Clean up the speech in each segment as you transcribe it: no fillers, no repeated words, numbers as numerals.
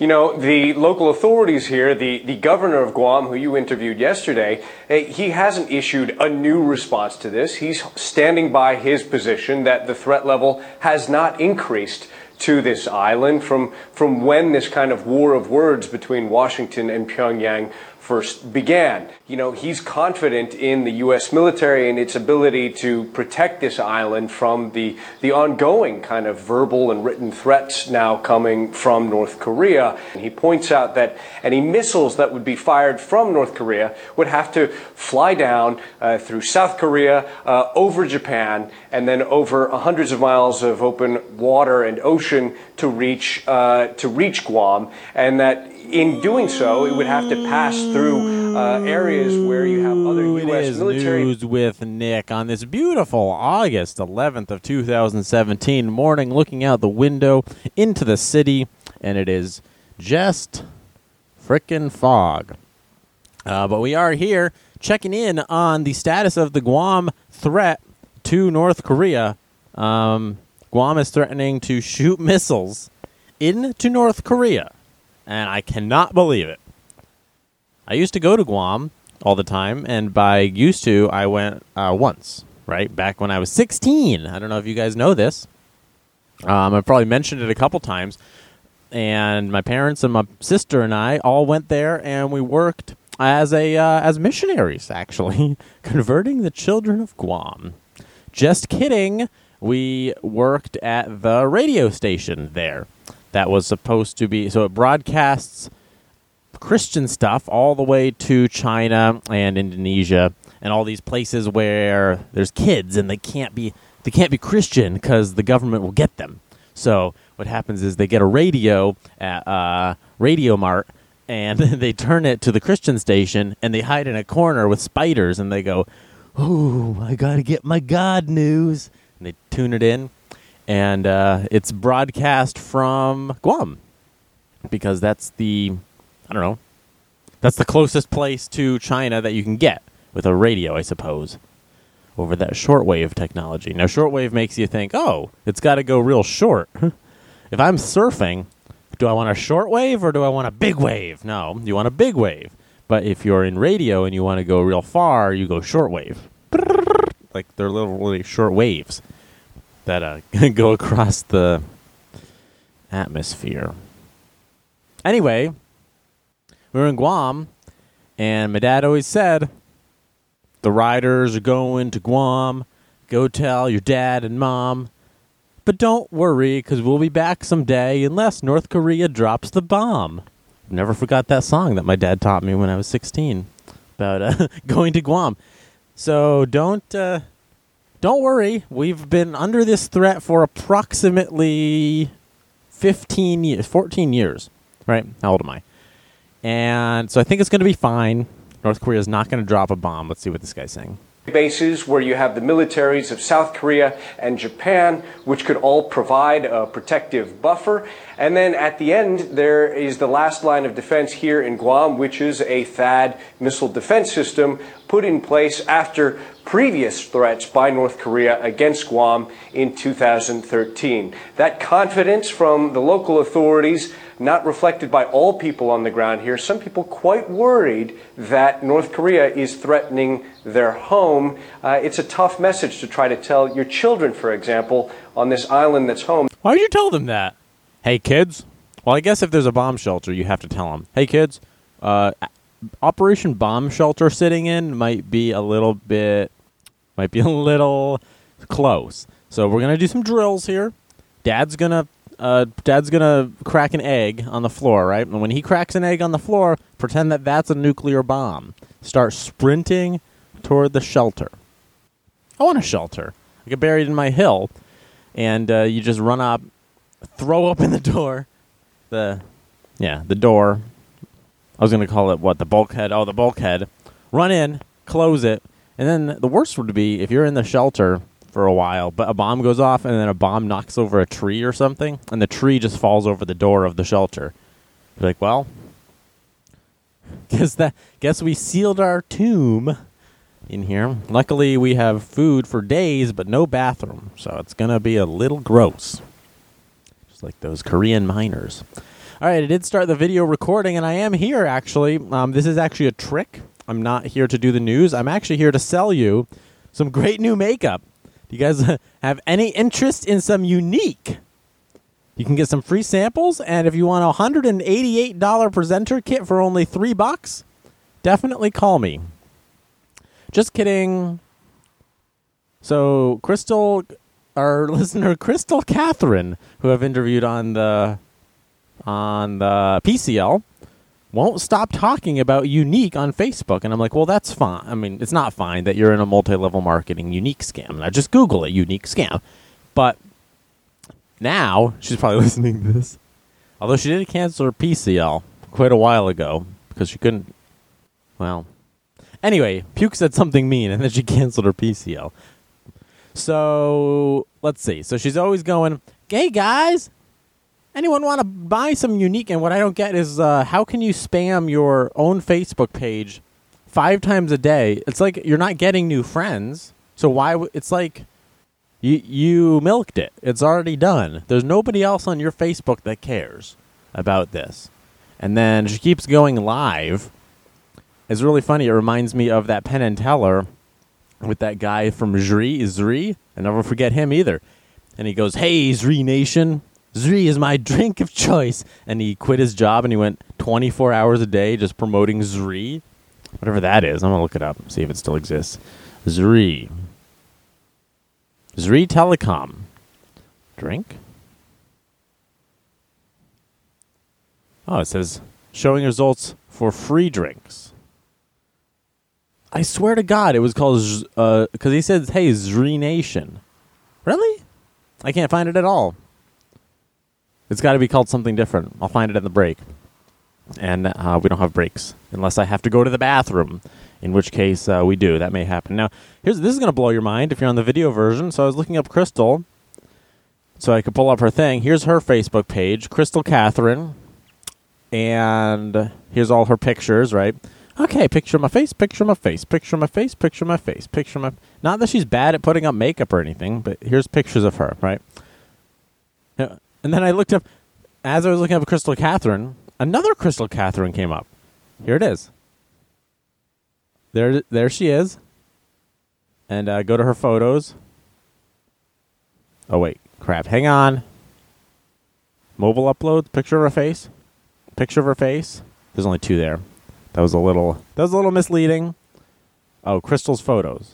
You know, the local authorities here, the governor of Guam, who you interviewed yesterday, he hasn't issued a new response to this. He's standing by his position that the threat level has not increased to this island from when this kind of war of words between Washington and Pyongyang first began. You know, he's confident in the U.S. military and its ability to protect this island from the ongoing kind of verbal and written threats now coming from North Korea. And he points out that any missiles that would be fired from North Korea would have to fly down through South Korea, over Japan, and then over hundreds of miles of open water and ocean to reach Guam, and that in doing so, it would have to pass through areas where you have other U.S. military. News with Nick on this beautiful August 11th of 2017 morning, looking out the window into the city, and it is just frickin' fog. But we are here checking in on the status of the Guam threat to North Korea. Guam is threatening to shoot missiles into North Korea. And I cannot believe it. I used to go to Guam all the time, and by used to, I went once, right? Back when I was 16. I don't know if you guys know this. I've probably mentioned it a couple times. And my parents and my sister and I all went there, and we worked as missionaries, actually, converting the children of Guam. Just kidding. We worked at the radio station there. That was supposed to be, so it broadcasts Christian stuff all the way to China and Indonesia and all these places where there's kids and they can't be Christian because the government will get them. So what happens is they get a radio at Radio Mart and they turn it to the Christian station and they hide in a corner with spiders and they go, "Oh, I gotta get my God news," and they tune it in. And it's broadcast from Guam because that's the closest place to China that you can get with a radio, I suppose, over that shortwave technology. Now, shortwave makes you think, oh, it's got to go real short. If I'm surfing, do I want a shortwave or do I want a big wave? No, you want a big wave. But if you're in radio and you want to go real far, you go shortwave. Like they're literally short waves that go across the atmosphere. Anyway, we were in Guam, and my dad always said, the riders are going to Guam. Go tell your dad and mom. But don't worry, because we'll be back someday unless North Korea drops the bomb. Never forgot that song that my dad taught me when I was 16 about going to Guam. So don't worry. We've been under this threat for approximately 14 years, right? How old am I? And so I think it's going to be fine. North Korea is not going to drop a bomb. Let's see what this guy's saying. Bases where you have the militaries of South Korea and Japan, which could all provide a protective buffer. And then at the end, there is the last line of defense here in Guam, which is a THAAD missile defense system put in place after previous threats by North Korea against Guam in 2013. That confidence from the local authorities, not reflected by all people on the ground here. Some people quite worried that North Korea is threatening their home. It's a tough message to try to tell your children, for example, on this island that's home. Why would you tell them that? Hey, kids. Well, I guess if there's a bomb shelter, you have to tell them. Hey, kids, Operation Bomb Shelter sitting in might be a little close. So we're going to do some drills here. Dad's gonna crack an egg on the floor, right? And when he cracks an egg on the floor, pretend that that's a nuclear bomb. Start sprinting toward the shelter. I want a shelter. I get buried in my hill, and you just run up, throw open the door. The door. I was going to call it, what, the bulkhead? Oh, the bulkhead. Run in, close it, and then the worst would be if you're in the shelter for a while, but a bomb goes off and then a bomb knocks over a tree or something, and the tree just falls over the door of the shelter. You're like, well, guess we sealed our tomb in here. Luckily, we have food for days, but no bathroom, so it's going to be a little gross. Just like those Korean miners. All right, I did start the video recording, and I am here, actually. This is actually a trick. I'm not here to do the news. I'm actually here to sell you some great new makeup. Do you guys have any interest in some Younique? You can get some free samples, and if you want a $188 presenter kit for only $3, definitely call me. Just kidding. So, our listener, Crystal Catherine, who I've interviewed on the PCL, won't stop talking about Younique on Facebook. And I'm like, well, that's fine. I mean, it's not fine that you're in a multi-level marketing Younique scam. And I just Google it, Younique scam. But now, she's probably listening to this. Although she did cancel her PCL quite a while ago because she couldn't, well. Anyway, Puke said something mean and then she canceled her PCL. So, let's see. So she's always going, hey, guys, anyone want to buy some Younique? And what I don't get is how can you spam your own Facebook page 5 times a day? It's like you're not getting new friends. So why? It's like you milked it. It's already done. There's nobody else on your Facebook that cares about this. And then she keeps going live. It's really funny. It reminds me of that Penn and Teller with that guy from Zri. I never forget him either. And he goes, hey, Zri Nation. Zri is my drink of choice. And he quit his job and he went 24 hours a day just promoting Zri. Whatever that is. I'm going to look it up and see if it still exists. Zri Telecom. Drink? Oh, it says showing results for free drinks. I swear to God, it was called, because he said, hey, Zri Nation. Really? I can't find it at all. It's got to be called something different. I'll find it in the break. And we don't have breaks unless I have to go to the bathroom, in which case we do. That may happen. Now, this is going to blow your mind if you're on the video version. So I was looking up Crystal so I could pull up her thing. Here's her Facebook page, Crystal Catherine. And here's all her pictures, right? Okay, picture my face, picture my face, picture my face, picture my face, picture my... Not that she's bad at putting up makeup or anything, but here's pictures of her, right? And then I looked up, as I was looking up Crystal Catherine, another Crystal Catherine came up. Here it is. There she is. And go to her photos. Oh, wait. Crap. Hang on. Mobile upload. Picture of her face. Picture of her face. There's only 2 there. That was a little misleading. Oh, Crystal's photos.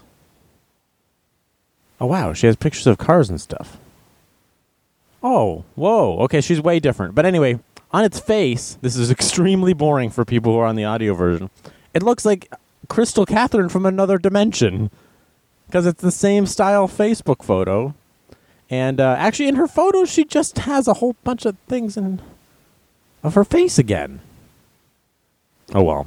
Oh, wow. She has pictures of cars and stuff. Oh, whoa. Okay, she's way different. But anyway, on its face, this is extremely boring for people who are on the audio version. It looks like Crystal Catherine from another dimension because it's the same style Facebook photo. And actually, in her photos, she just has a whole bunch of things of her face again. Oh, well.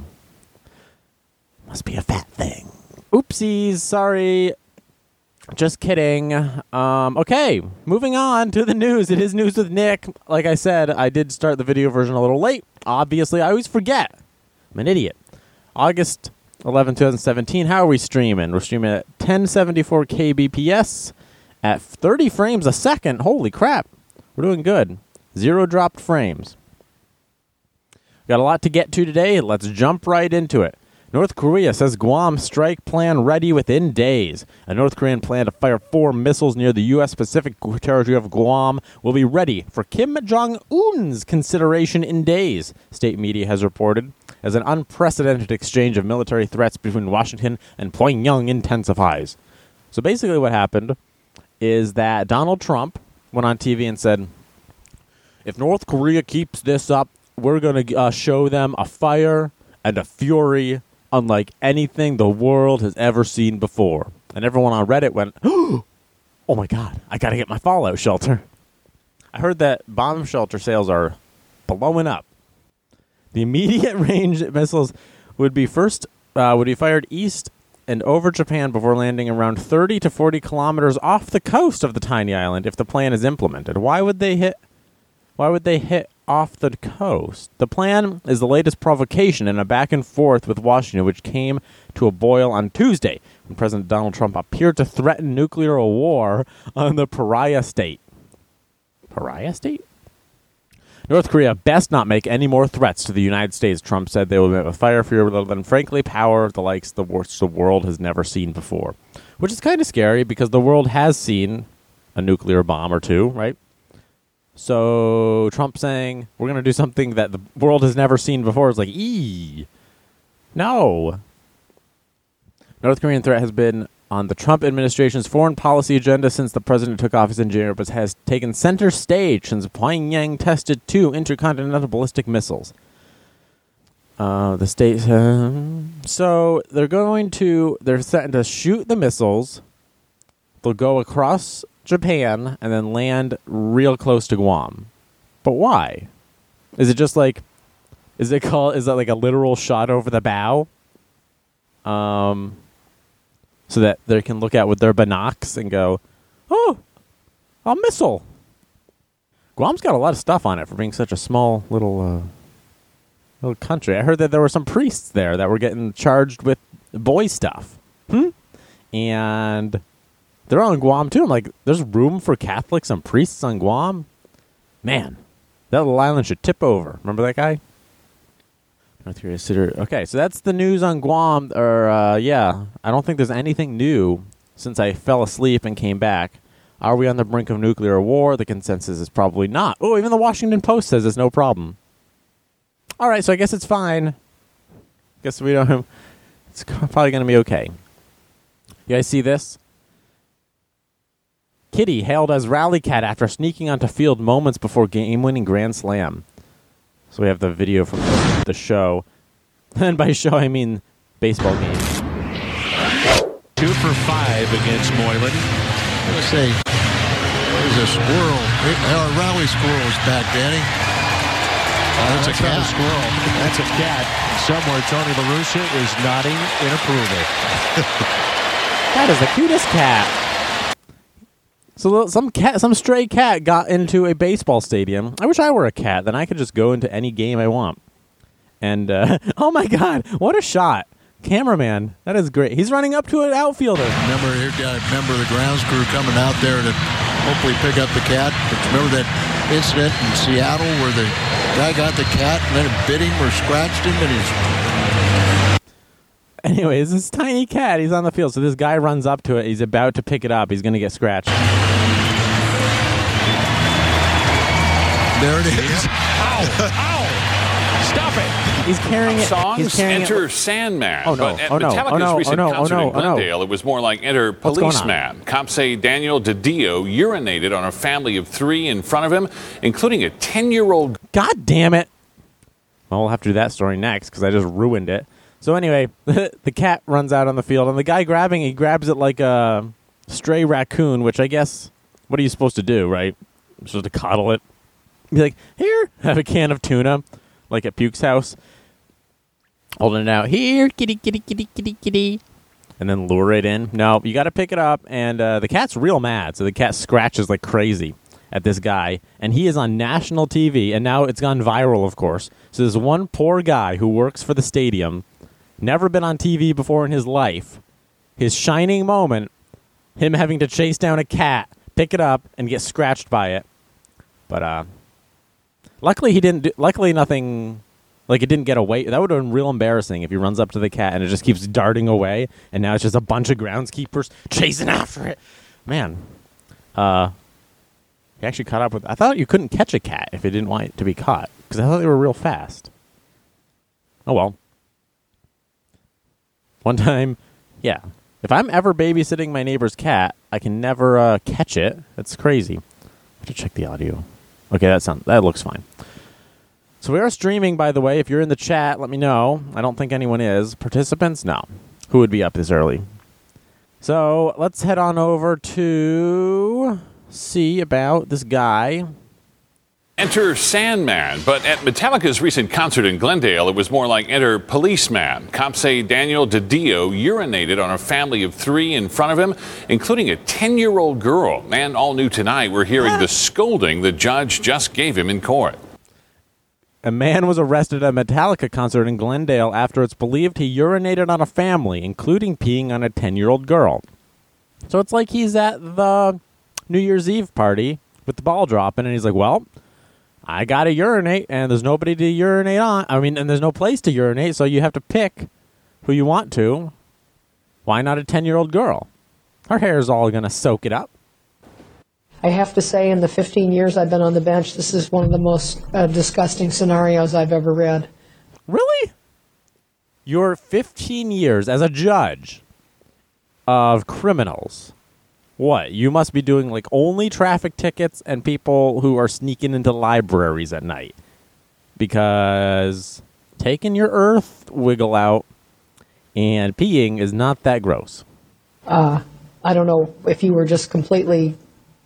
Must be a fat thing. Oopsies. Sorry. Just kidding. Okay, moving on to the news. It is News with Nick. Like I said, I did start the video version a little late. Obviously, I always forget. I'm an idiot. August 11, 2017. How are we streaming? We're streaming at 1074 kbps at 30 frames a second. Holy crap. We're doing good. 0 dropped frames. Got a lot to get to today. Let's jump right into it. North Korea says Guam strike plan ready within days. A North Korean plan to fire 4 missiles near the U.S. Pacific territory of Guam will be ready for Kim Jong-un's consideration in days, state media has reported, as an unprecedented exchange of military threats between Washington and Pyongyang intensifies. So basically what happened is that Donald Trump went on TV and said, if North Korea keeps this up, we're going to show them a fire and a fury unlike anything the world has ever seen before. And everyone on Reddit went, oh my God, I got to get my fallout shelter. I heard that bomb shelter sales are blowing up. The immediate range missiles would be fired east and over Japan before landing around 30 to 40 kilometers off the coast of the tiny island if the plan is implemented. Why would they hit off the coast? The plan is the latest provocation in a back and forth with Washington, which came to a boil on Tuesday when President Donald Trump appeared to threaten nuclear war on the pariah state. Pariah state? North Korea best not make any more threats to the United States, Trump said. They will meet with fire, fear, and frankly, power, the likes the world has never seen before. Which is kind of scary because the world has seen a nuclear bomb or two, right? So Trump saying we're going to do something that the world has never seen before is like, no. North Korean threat has been on the Trump administration's foreign policy agenda since the president took office in January, but has taken center stage since Pyongyang tested 2 intercontinental ballistic missiles. The state, so they're threatening to shoot the missiles. They'll go across Japan and then land real close to Guam. But why? Is it just like, is that like a literal shot over the bow? So that they can look out with their binocs and go, oh, a missile. Guam's got a lot of stuff on it for being such a small little country. I heard that there were some priests there that were getting charged with boy stuff. And they're on Guam, too. I'm like, there's room for Catholics and priests on Guam? Man, that little island should tip over. Remember that guy? Okay, so that's the news on Guam. I don't think there's anything new since I fell asleep and came back. Are we on the brink of nuclear war? The consensus is probably not. Oh, even the Washington Post says it's no problem. All right, so I guess it's fine. Guess we don't have... It's probably going to be okay. You guys see this? Kitty hailed as rally cat after sneaking onto field moments before game-winning grand slam. So we have the video from the show. And by show, I mean baseball game. 2 for 5 against Moylan. Let's see. There's a squirrel. Our rally squirrel's back, Danny. That's a cat. Not a squirrel. That's a cat. Somewhere Tony La Russa is nodding in approval. That is the cutest cat. So some stray cat got into a baseball stadium. I wish I were a cat. Then I could just go into any game I want. And, oh my God, what a shot. Cameraman, that is great. He's running up to an outfielder. Remember the grounds crew coming out there to hopefully pick up the cat. Remember that incident in Seattle where the guy got the cat and then it bit him or scratched him and he's... Anyways, this tiny cat, he's on the field. So this guy runs up to it. He's about to pick it up. He's going to get scratched. There it is. Ow! Ow! Stop it! He's carrying it. Songs Enter Sandman. But at Metallica's recent concert in Glendale, it was more like Enter Policeman. Cops say Daniel DiDio urinated on a family of 3 in front of him, including a 10-year-old. God damn it. Well, we'll have to do that story next because I just ruined it. So anyway, the cat runs out on the field, and the guy he grabs it like a stray raccoon, which I guess, what are you supposed to do, right? You're supposed to coddle it. Be like, here, have a can of tuna, like at Puke's house. Holding it out, here, kitty, kitty, kitty, kitty, kitty. And then lure it in. No, you got to pick it up, and the cat's real mad, so the cat scratches like crazy at this guy, and he is on national TV, and now it's gone viral, of course. So there's one poor guy who works for the stadium, never been on TV before in his life. His shining moment, him having to chase down a cat, pick it up, and get scratched by it. But luckily he didn't. Luckily nothing. Like it didn't get away. That would have been real embarrassing if he runs up to the cat and it just keeps darting away, and now it's just a bunch of groundskeepers chasing after it. Man, he actually caught up with. I thought you couldn't catch a cat if it didn't want it to be caught because I thought they were real fast. Oh well. One time, yeah. If I'm ever babysitting my neighbor's cat, I can never catch it. That's crazy. I have to check the audio. Okay, that looks fine. So we are streaming, by the way. If you're in the chat, let me know. I don't think anyone is. Participants? No. Who would be up this early? So let's head on over to see about this guy. Enter Sandman. But at Metallica's recent concert in Glendale, it was more like Enter Policeman. Cops say Daniel DiDio urinated on a family of 3 in front of him, including a 10-year-old girl. And all new tonight, we're hearing the scolding the judge just gave him in court. A man was arrested at a Metallica concert in Glendale after it's believed he urinated on a family, including peeing on a 10-year-old girl. So it's like he's at the New Year's Eve party with the ball dropping, and he's like, well, I gotta urinate, and there's nobody to urinate on. I mean, and there's no place to urinate, so you have to pick who you want to. Why not a 10-year-old girl? Her hair's all gonna soak it up. I have to say, in the 15 years I've been on the bench, this is one of the most disgusting scenarios I've ever read. Really? You're 15 years as a judge of criminals. What? You must be doing like only traffic tickets and people who are sneaking into libraries at night. Because taking your earth wiggle out and peeing is not that gross. I don't know if you were just completely,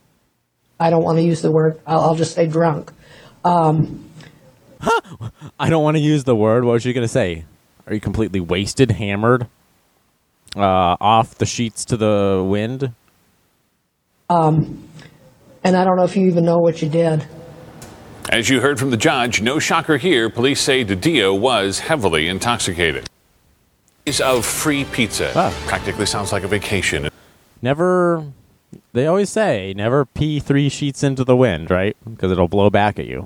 I don't want to use the word, I'll just say drunk. I don't want to use the word. What was you going to say? Are you completely wasted, hammered, off the sheets to the wind? And I don't know if you even know what you did. As you heard from the judge, no shocker here. Police say DiDio was heavily intoxicated. Of free pizza. Practically sounds like a vacation. Never, they always say, never pee 3 sheets into the wind, right? Because it'll blow back at you.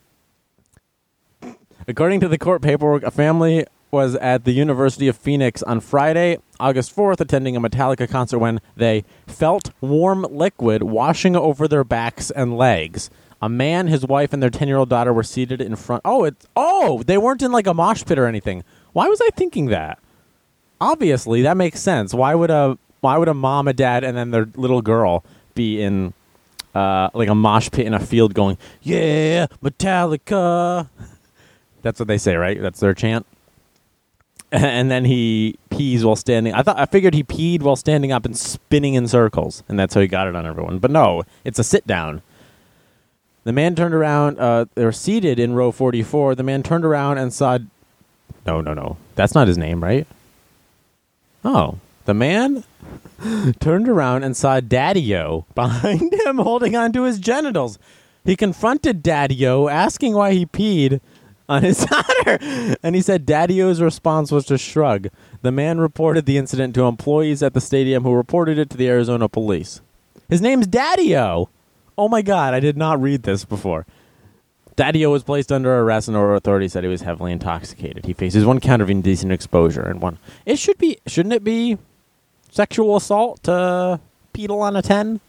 According to the court paperwork, a family was at the University of Phoenix on Friday, August 4th, attending a Metallica concert when they felt warm liquid washing over their backs and legs. A man, his wife, and their 10-year-old daughter were seated in front. They weren't in like a mosh pit or anything. Why was I thinking that? Obviously, that makes sense. Why would a mom, a dad, and then their little girl be in like a mosh pit in a field going, "Yeah, Metallica"? That's what they say, right? That's their chant. And then he pees while standing. I figured he peed while standing up and spinning in circles, and that's how he got it on everyone. But no, it's a sit down. The man turned around. They were seated in row 44. The man turned around and saw. No. That's not his name, right? Oh, the man turned around and saw Daddy-O behind him holding onto his genitals. He confronted Daddy-O, asking why he peed on his daughter, and he said Daddy-O's response was to shrug. The man reported the incident to employees at the stadium who reported it to the Arizona police. His name's Daddy-O. Oh my God, I did not read this before. Daddy-O was placed under arrest, and authorities said he was heavily intoxicated. He faces 1 count of indecent exposure and 1. Shouldn't it be sexual assault to Beetle on a 10?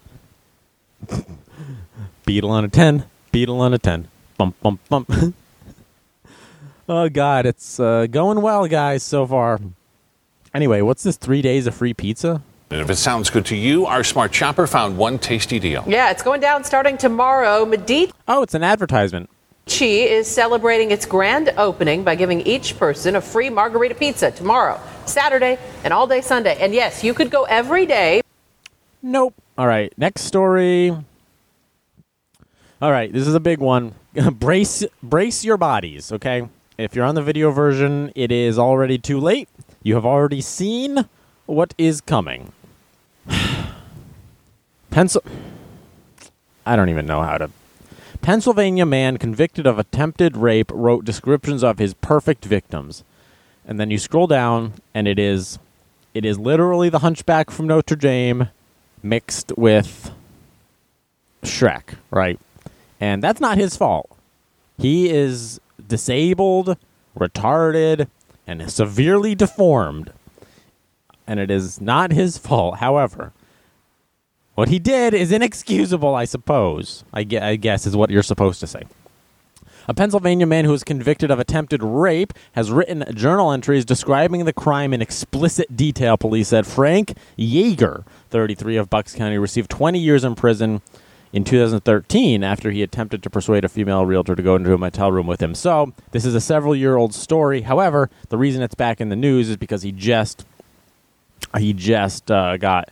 Beetle on a 10. Beetle on a 10. Bump, bump, bump. Oh, God, it's going well, guys, so far. Anyway, what's this 3 days of free pizza? And if it sounds good to you, our smart shopper found one tasty deal. Yeah, it's going down starting tomorrow. Medici Oh, it's an advertisement. is celebrating its grand opening by giving each person a free margarita pizza tomorrow, Saturday, and all day Sunday. And yes, you could go every day. Nope. All right, next story. All right, this is a big one. Brace your bodies, okay? If you're on the video version, it is already too late. You have already seen what is coming. I don't even know how to. Pennsylvania man convicted of attempted rape wrote descriptions of his perfect victims. And then you scroll down, and it is literally the Hunchback from Notre Dame mixed with Shrek, right? And that's not his fault. He is disabled, retarded, and severely deformed. And it is not his fault. However, what he did is inexcusable, I suppose. I guess is what you're supposed to say. A Pennsylvania man who was convicted of attempted rape has written journal entries describing the crime in explicit detail, police said. Frank Yeager, 33 of Bucks County, received 20 years in prison in 2013 after he attempted to persuade a female realtor to go into a motel room with him. So this is a several-year-old story. However, the reason it's back in the news is because he just got...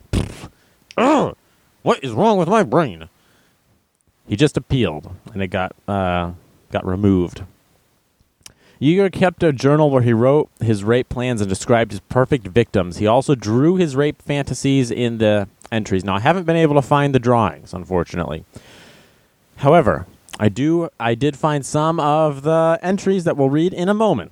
what is wrong with my brain? He just appealed, and it got removed. Yeager kept a journal where he wrote his rape plans and described his perfect victims. He also drew his rape fantasies in the entries. Now, I haven't been able to find the drawings, unfortunately. However, I did find some of the entries that we'll read in a moment.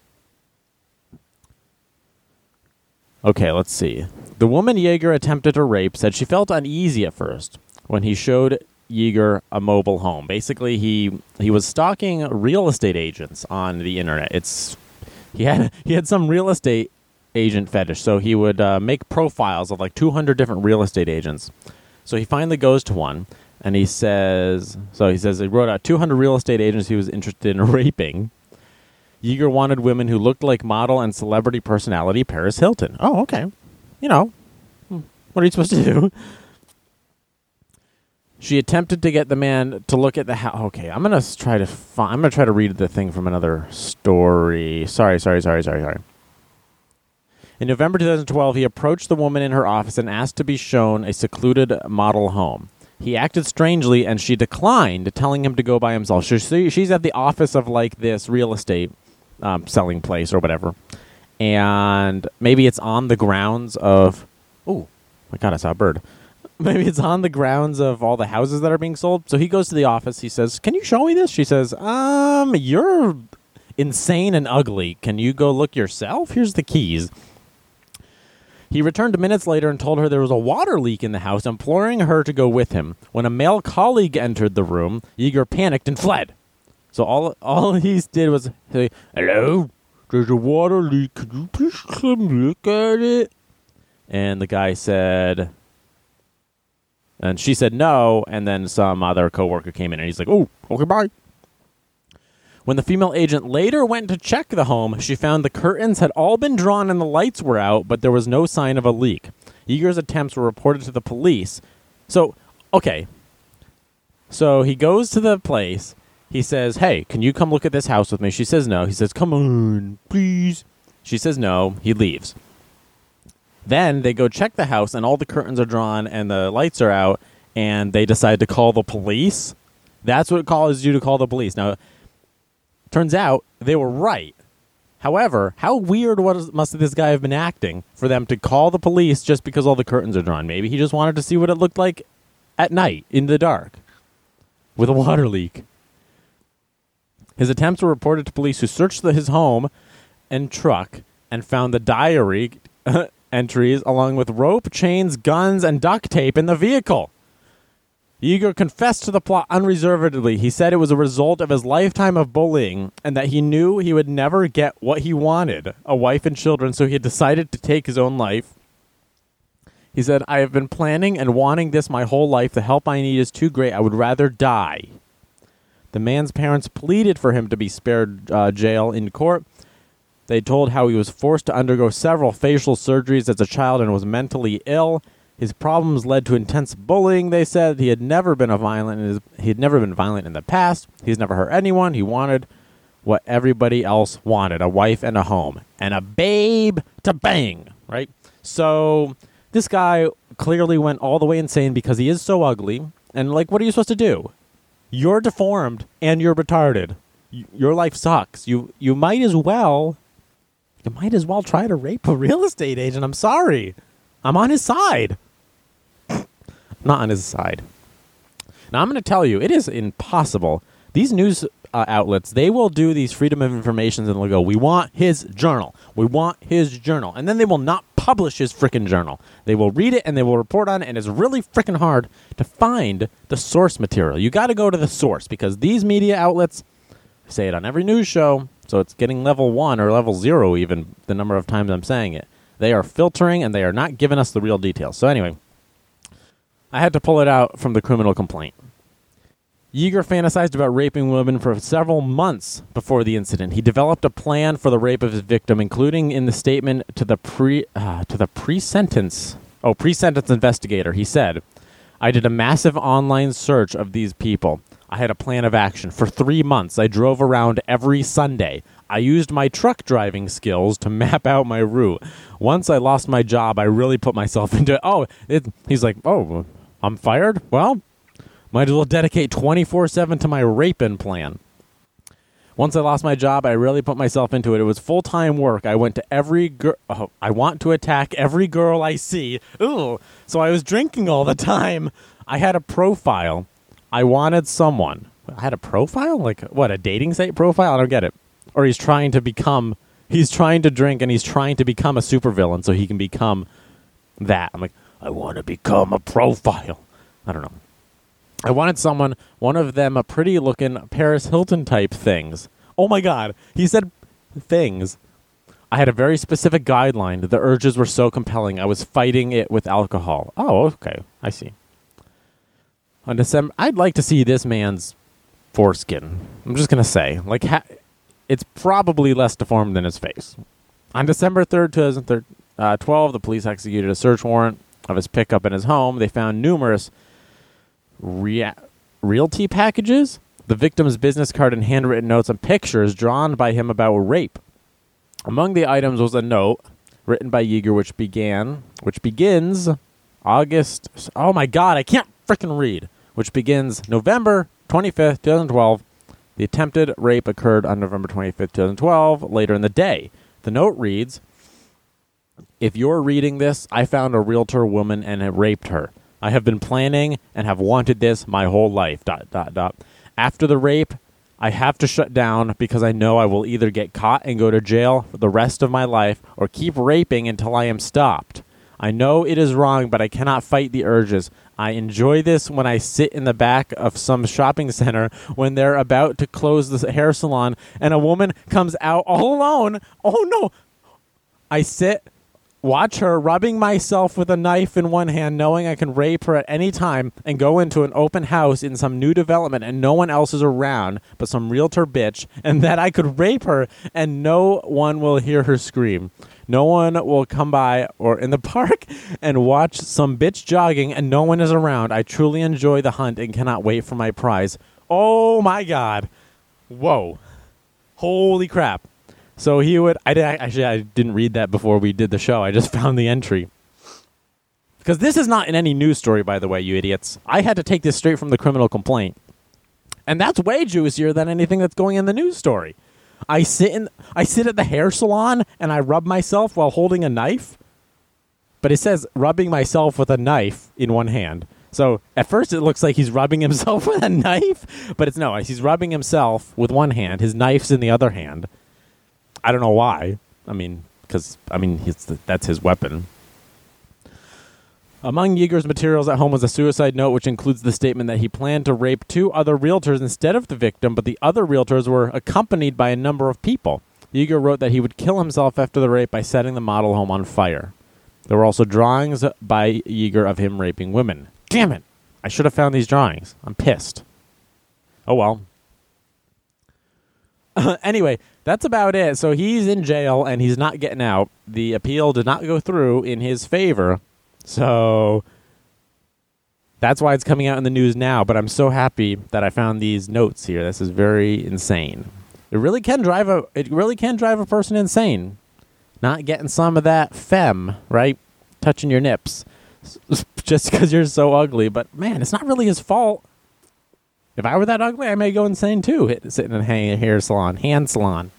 Okay, let's see. The woman Yeager attempted to rape said she felt uneasy at first when he showed Yeager a mobile home. Basically, he was stalking real estate agents on the internet. He had some real estate agent fetish, so he would make profiles of like 200 different real estate agents. So he finally goes to one, and he says he wrote out 200 real estate agents he was interested in raping. Yeager wanted women who looked like model and celebrity personality Paris Hilton. Oh, okay. What are you supposed to do? She attempted to get the man to look at the house. Okay, I'm gonna try to read the thing from another story. Sorry. In November 2012, he approached the woman in her office and asked to be shown a secluded model home. He acted strangely, and she declined, telling him to go by himself. She's at the office of like this real estate selling place or whatever, and maybe it's on the grounds of. Oh my God! I saw a bird. Maybe it's on the grounds of all the houses that are being sold. So he goes to the office. He says, "Can you show me this?" She says, "You're insane and ugly. Can you go look yourself? Here's the keys." He returned minutes later and told her there was a water leak in the house, imploring her to go with him. When a male colleague entered the room, Yeager panicked and fled. So all he did was say, "Hello, there's a water leak. Could you please come look at it?" And the guy said... And she said no, and then some other coworker came in, and he's like, "Oh, okay, bye." When the female agent later went to check the home, she found the curtains had all been drawn and the lights were out, but there was no sign of a leak. Yeager's attempts were reported to the police. So, okay. So he goes to the place. He says, "Hey, can you come look at this house with me?" She says no. He says, "Come on, please." She says no. He leaves. Then they go check the house, and all the curtains are drawn, and the lights are out, and they decide to call the police. That's what causes you to call the police. Now, turns out they were right. However, how weird must this guy have been acting for them to call the police just because all the curtains are drawn? Maybe he just wanted to see what it looked like at night, in the dark, with a water leak. His attempts were reported to police, who searched his home and truck and found the diary... entries along with rope, chains, guns, and duct tape in the vehicle. Yeager confessed to the plot unreservedly. He said it was a result of his lifetime of bullying and that he knew he would never get what he wanted, a wife and children, so he had decided to take his own life. He said, "I have been planning and wanting this my whole life. The help I need is too great. I would rather die." The man's parents pleaded for him to be spared jail in court. They told how he was forced to undergo several facial surgeries as a child and was mentally ill. His problems led to intense bullying, they said. He had never been violent in the past. He's never hurt anyone. He wanted what everybody else wanted, a wife and a home. And a babe to bang, right? So this guy clearly went all the way insane because he is so ugly. And, like, what are you supposed to do? You're deformed and you're retarded. Your life sucks. You might as well... You might as well try to rape a real estate agent. I'm sorry. I'm on his side. Not on his side. Now, I'm going to tell you, it is impossible. These news outlets, they will do these Freedom of Informations and they'll go, "We want his journal. We want his journal." And then they will not publish his frickin' journal. They will read it and they will report on it, and it's really frickin' hard to find the source material. You got to go to the source, because these media outlets say it on every news show. So it's getting level 1 or level 0 even, the number of times I'm saying it. They are filtering, and they are not giving us the real details. So anyway, I had to pull it out from the criminal complaint. Yeager fantasized about raping women for several months before the incident. He developed a plan for the rape of his victim, including in the statement to the pre-sentence investigator. He said, "I did a massive online search of these people. I had a plan of action. For 3 months, I drove around every Sunday. I used my truck driving skills to map out my route. Once I lost my job, I really put myself into it." He's like, "Oh, I'm fired? Well, might as well dedicate 24/7 to my raping plan. Once I lost my job, I really put myself into it. It was full-time work. I went to every girl. I want to attack every girl I see. Ooh. So I was drinking all the time. I had a profile. I wanted someone." I had a profile? Like, what, a dating site profile? I don't get it. Or he's trying to drink and he's trying to become a supervillain so he can become that. I'm like, I want to become a profile. I don't know. I wanted one of them a pretty-looking Paris Hilton type things. Oh, my God. He said things. I had a very specific guideline. The urges were so compelling. I was fighting it with alcohol. Oh, okay. I see. On December, I'd like to see this man's foreskin. I'm just going to say. It's probably less deformed than his face. On December 3rd, 2012, the police executed a search warrant of his pickup in his home. They found numerous realty packages, the victim's business card and handwritten notes and pictures drawn by him about rape. Among the items was a note written by Yeager which begins August, oh my God, I can't freaking read, which begins November 25th, 2012. The attempted rape occurred on November 25th, 2012, later in the day. The note reads, if you're reading this, I found a realtor woman and have raped her. I have been planning and have wanted this my whole life, ... After the rape, I have to shut down because I know I will either get caught and go to jail for the rest of my life or keep raping until I am stopped. I know it is wrong, but I cannot fight the urges. I enjoy this when I sit in the back of some shopping center when they're about to close the hair salon and a woman comes out all alone. Oh, no. I sit, watch her, rubbing myself with a knife in one hand, knowing I can rape her at any time, and go into an open house in some new development and no one else is around but some realtor bitch, and that I could rape her and no one will hear her scream. No one will come by or in the park and watch some bitch jogging and no one is around. I truly enjoy the hunt and cannot wait for my prize. Oh, my God. Whoa. Holy crap. So he would... I didn't read that before we did the show. I just found the entry. Because this is not in any news story, by the way, you idiots. I had to take this straight from the criminal complaint. And that's way juicier than anything that's going in the news story. I sit at the hair salon and I rub myself while holding a knife. But it says rubbing myself with a knife in one hand. So at first it looks like he's rubbing himself with a knife. But he's rubbing himself with one hand. His knife's in the other hand. I don't know why. That's his weapon. Among Yeager's materials at home was a suicide note, which includes the statement that he planned to rape 2 other realtors instead of the victim, but the other realtors were accompanied by a number of people. Yeager wrote that he would kill himself after the rape by setting the model home on fire. There were also drawings by Yeager of him raping women. Damn it! I should have found these drawings. I'm pissed. Oh well. Anyway, that's about it. So he's in jail and he's not getting out. The appeal did not go through in his favor. So that's why it's coming out in the news now. But I'm so happy that I found these notes here. This is very insane. It really can drive a person insane. Not getting some of that femme, right? Touching your nips. Just because you're so ugly. But man, it's not really his fault. If I were that ugly, I may go insane too, sitting in a hair salon, hand salon.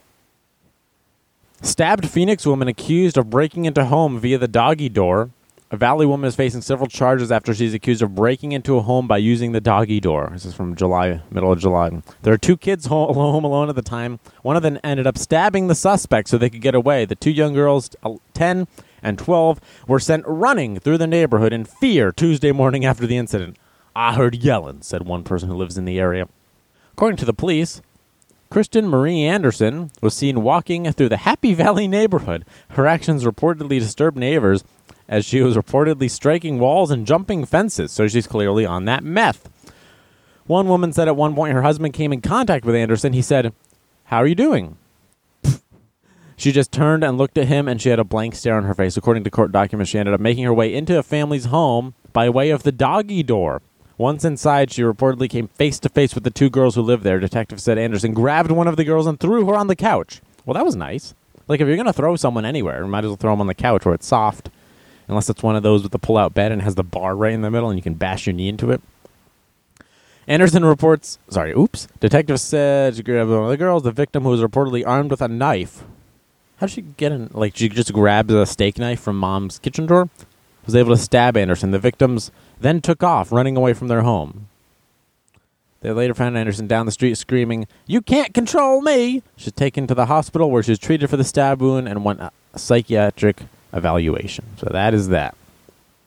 Stabbed Phoenix woman accused of breaking into home via the doggy door. A Valley woman is facing several charges after she's accused of breaking into a home by using the doggy door. This is from middle of July. There are 2 kids home alone at the time. One of them ended up stabbing the suspect so they could get away. The 2 young girls, 10 and 12, were sent running through the neighborhood in fear Tuesday morning after the incident. I heard yelling, said one person who lives in the area. According to the police, Kristen Marie Anderson was seen walking through the Happy Valley neighborhood. Her actions reportedly disturbed neighbors as she was reportedly striking walls and jumping fences, so she's clearly on that meth. One woman said at one point her husband came in contact with Anderson. He said, "How are you doing?" She just turned and looked at him, and she had a blank stare on her face. According to court documents, she ended up making her way into a family's home by way of the doggy door. Once inside, she reportedly came face-to-face with the 2 girls who lived there. Detective said Anderson grabbed one of the girls and threw her on the couch. Well, that was nice. Like, if you're going to throw someone anywhere, you might as well throw them on the couch where it's soft. Unless it's one of those with the pull-out bed and has the bar right in the middle and you can bash your knee into it. Anderson reports... Detective said she grabbed one of the girls, the victim who was reportedly armed with a knife. How did she get in? Like, she just grabbed a steak knife from mom's kitchen drawer? Was able to stab Anderson. The victims then took off, running away from their home. They later found Anderson down the street screaming, "You can't control me!" She's taken to the hospital where she was treated for the stab wound and went a psychiatric evaluation. So that is that.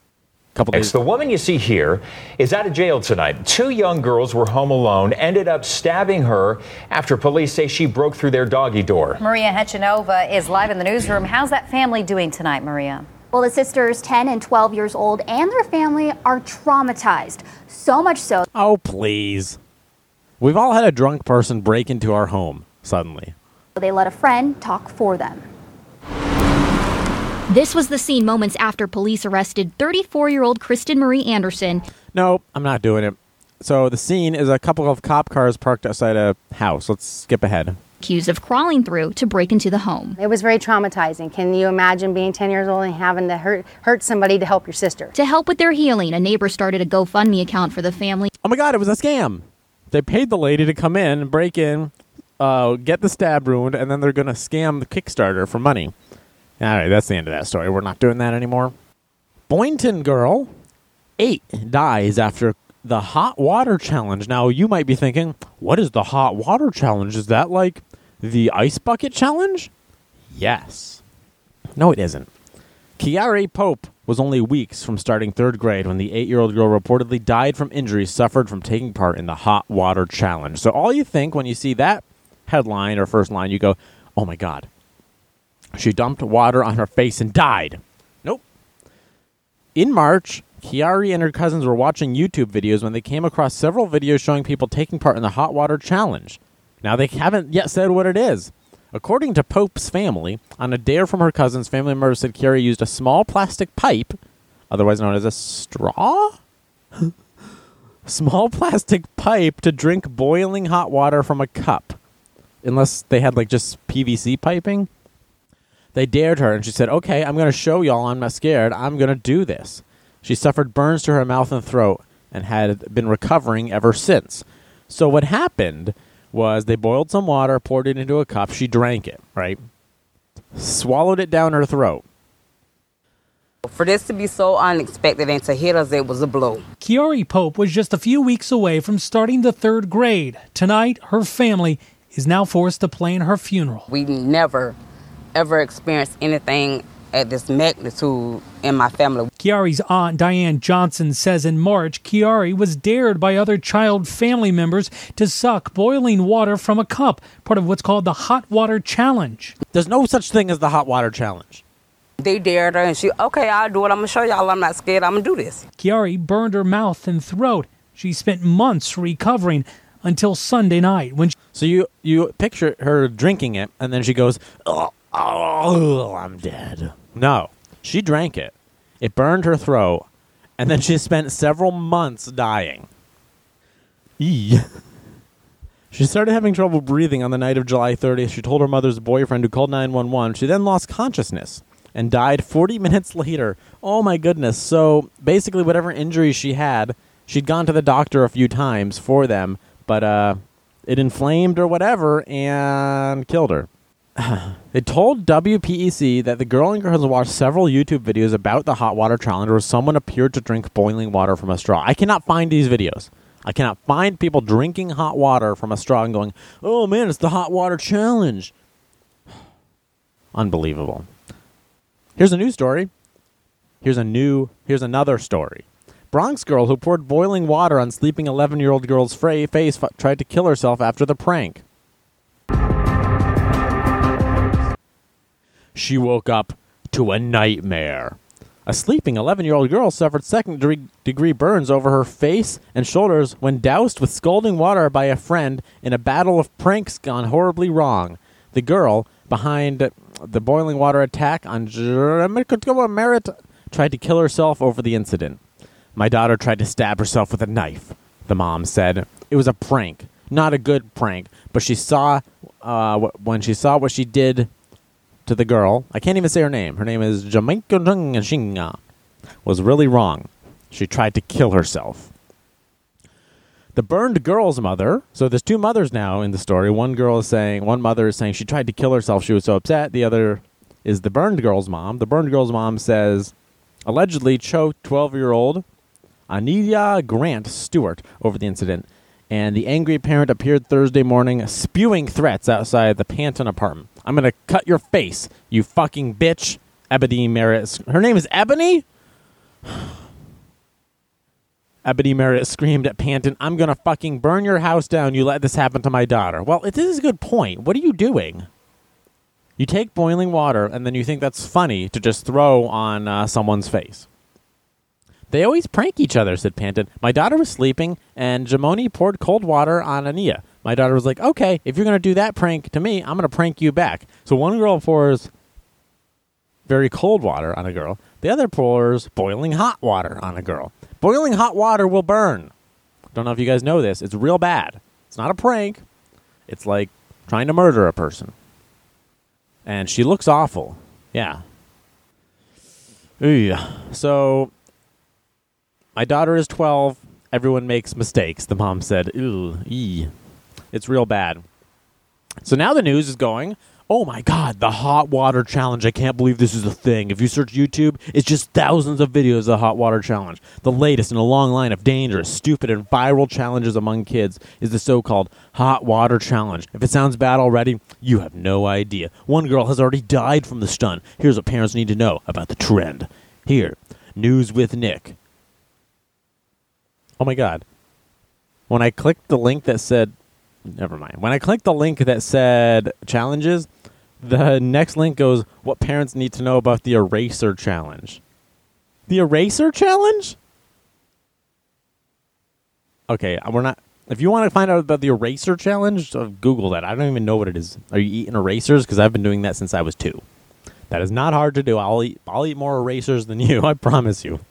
couple days. The woman you see here is out of jail tonight. 2 young girls were home alone, ended up stabbing her after police say she broke through their doggy door. Maria Hechanova is live in the newsroom. How's that family doing tonight, Maria? Well, the sisters, 10 and 12 years old, and their family are traumatized. So much so. Oh, please. We've all had a drunk person break into our home suddenly. They let a friend talk for them. This was the scene moments after police arrested 34-year-old Kristen Marie Anderson. No, I'm not doing it. So the scene is a couple of cop cars parked outside a house. Let's skip ahead. Accused of crawling through to break into the home. It was very traumatizing. Can you imagine being 10 years old and having to hurt somebody to help your sister? To help with their healing, a neighbor started a GoFundMe account for the family. Oh my God, it was a scam. They paid the lady to come in, break in, get the stab wound, and then they're going to scam the Kickstarter for money. All right, that's the end of that story. We're not doing that anymore. Boynton girl, 8, dies after the hot water challenge. Now, you might be thinking, what is the hot water challenge? Is that like the ice bucket challenge? Yes. No, it isn't. Kiari Pope was only weeks from starting 3rd grade when the 8-year-old girl reportedly died from injuries suffered from taking part in the hot water challenge. So all you think when you see that headline or first line, you go, oh my God. She dumped water on her face and died. Nope. In March, Kiari and her cousins were watching YouTube videos when they came across several videos showing people taking part in the hot water challenge. Now, they haven't yet said what it is. According to Pope's family, on a dare from her cousins, family members said Kiari used a small plastic pipe, otherwise known as a straw? Small plastic pipe to drink boiling hot water from a cup. Unless they had, like, just PVC piping. They dared her, and she said, okay, I'm going to show y'all I'm not scared. I'm going to do this. She suffered burns to her mouth and throat and had been recovering ever since. So what happened was they boiled some water, poured it into a cup. She drank it, right? Swallowed it down her throat. For this to be so unexpected and to hit us, it was a blow. Kiari Pope was just a few weeks away from starting the 3rd grade. Tonight, her family is now forced to plan her funeral. We never, ever experienced anything at this magnitude in my family. Kiari's aunt, Diane Johnson, says in March, Kiari was dared by other child family members to suck boiling water from a cup, part of what's called the hot water challenge. There's no such thing as the hot water challenge. They dared her, and she, okay, I'll do it. I'm going to show y'all I'm not scared. I'm going to do this. Kiari burned her mouth and throat. She spent months recovering until Sunday night. So you picture her drinking it, and then she goes, oh, I'm dead. No, she drank it. It burned her throat, and then she spent several months dying. She started having trouble breathing on the night of July 30th. She told her mother's boyfriend, who called 911. She then lost consciousness and died 40 minutes later. Oh, my goodness. So basically whatever injuries she had, she'd gone to the doctor a few times for them, but it inflamed or whatever and killed her. They told WPEC that the girl and her husband watched several YouTube videos about the hot water challenge where someone appeared to drink boiling water from a straw. I cannot find these videos. I cannot find people drinking hot water from a straw and going, oh man, it's the hot water challenge. Unbelievable. Here's a new story. Here's another story. Bronx girl who poured boiling water on sleeping 11-year-old girl's face tried to kill herself after the prank. She woke up to a nightmare. A sleeping 11-year-old girl suffered second-degree burns over her face and shoulders when doused with scalding water by a friend in a battle of pranks gone horribly wrong. The girl behind the boiling water attack on Merritt tried to kill herself over the incident. My daughter tried to stab herself with a knife, the mom said. It was a prank, not a good prank, but she saw when she saw what she did to the girl, I can't even say her name. Her name is Jamaica Shinga. Was really wrong. She tried to kill herself. The burned girl's mother, so there's two mothers now in the story. One mother is saying she tried to kill herself. She was so upset. The other is the burned girl's mom. The burned girl's mom says, allegedly choked 12-year-old Anidia Grant Stewart over the incident. And the angry parent appeared Thursday morning spewing threats outside the Panton apartment. I'm going to cut your face, you fucking bitch. Ebony Merritt. Her name is Ebony? Ebony Merritt screamed at Panton, "I'm going to fucking burn your house down. You let this happen to my daughter." Well, this is a good point. What are you doing? You take boiling water and then you think that's funny to just throw on someone's face. "They always prank each other," said Panton. "My daughter was sleeping and Jamoni poured cold water on Ania. My daughter was like, okay, if you're going to do that prank to me, I'm going to prank you back." So one girl pours very cold water on a girl. The other pours boiling hot water on a girl. Boiling hot water will burn. Don't know if you guys know this. It's real bad. It's not a prank. It's like trying to murder a person. And she looks awful. Yeah. Ooh. So, my daughter is 12. Everyone makes mistakes, the mom said. Ooh. Eee. It's real bad. So now the news is going, oh my God, the hot water challenge. I can't believe this is a thing. If you search YouTube, it's just thousands of videos of the hot water challenge. The latest in a long line of dangerous, stupid, and viral challenges among kids is the so-called hot water challenge. If it sounds bad already, you have no idea. One girl has already died from the stun. Here's what parents need to know about the trend. Here, News with Nick. Oh my God. When I clicked the link that said, never mind. When I clicked the link that said challenges, the next link goes, what parents need to know about the eraser challenge. The eraser challenge? Okay, we're not. If you want to find out about the eraser challenge, Google that. I don't even know what it is. Are you eating erasers? Because I've been doing that since I was 2. That is not hard to do. I'll eat more erasers than you. I promise you.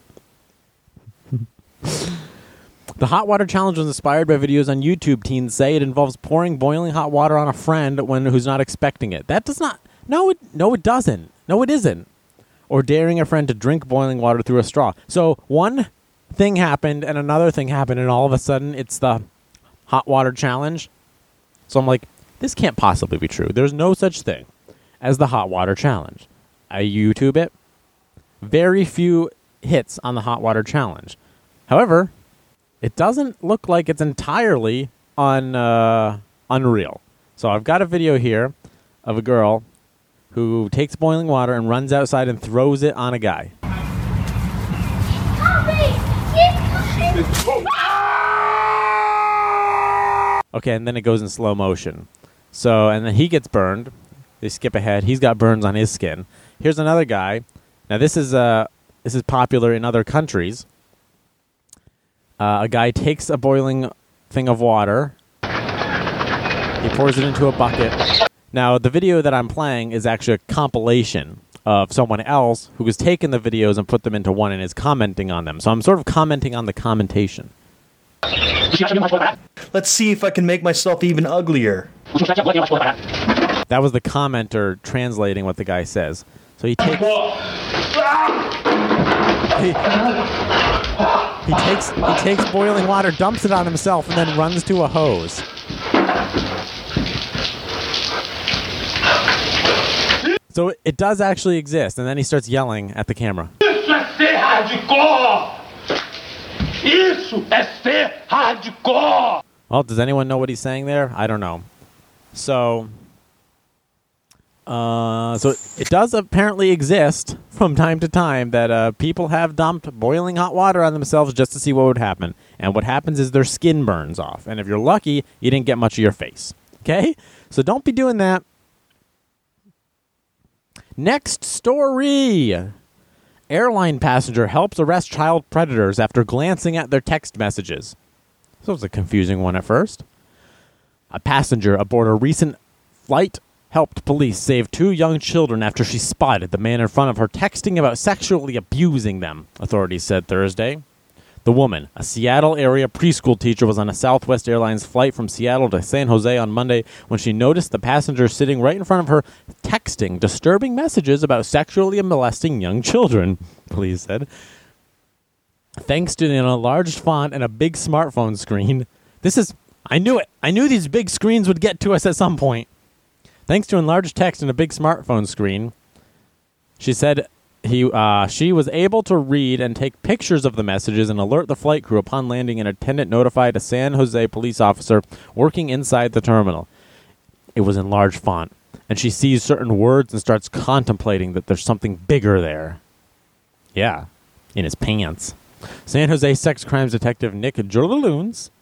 The hot water challenge was inspired by videos on YouTube. Teens say it involves pouring boiling hot water on a friend who's not expecting it. That does not. No, it doesn't. No, it isn't. Or daring a friend to drink boiling water through a straw. So one thing happened and another thing happened, and all of a sudden it's the hot water challenge. So I'm like, this can't possibly be true. There's no such thing as the hot water challenge. I YouTube it. Very few hits on the hot water challenge. However, it doesn't look like it's entirely unreal. So I've got a video here of a girl who takes boiling water and runs outside and throws it on a guy. Okay, and then it goes in slow motion. So, and then he gets burned. They skip ahead. He's got burns on his skin. Here's another guy. Now this is popular in other countries. A guy takes a boiling thing of water. He pours it into a bucket. Now, the video that I'm playing is actually a compilation of someone else who has taken the videos and put them into one and is commenting on them. So I'm sort of commenting on the commentation. Let's see if I can make myself even uglier. That was the commenter translating what the guy says. So he takes... He takes boiling water, dumps it on himself, and then runs to a hose. So it does actually exist, and then he starts yelling at the camera. Isso é ser hardcore! Isso é ser hardcore! Well, does anyone know what he's saying there? I don't know. So it does apparently exist from time to time that people have dumped boiling hot water on themselves just to see what would happen. And what happens is their skin burns off. And if you're lucky, you didn't get much of your face. Okay? So don't be doing that. Next story. Airline passenger helps arrest child predators after glancing at their text messages. This was a confusing one at first. A passenger aboard a recent flight helped police save 2 young children after she spotted the man in front of her texting about sexually abusing them, authorities said Thursday. The woman, a Seattle area preschool teacher, was on a Southwest Airlines flight from Seattle to San Jose on Monday when she noticed the passenger sitting right in front of her texting disturbing messages about sexually molesting young children, police said. Thanks to an enlarged font and a big smartphone screen. I knew it. I knew these big screens would get to us at some point. Thanks to enlarged text and a big smartphone screen, she said she was able to read and take pictures of the messages and alert the flight crew. Upon landing, an attendant notified a San Jose police officer working inside the terminal. It was in large font, and she sees certain words and starts contemplating that there's something bigger there. Yeah, in his pants. San Jose sex crimes detective Nick Jordanais.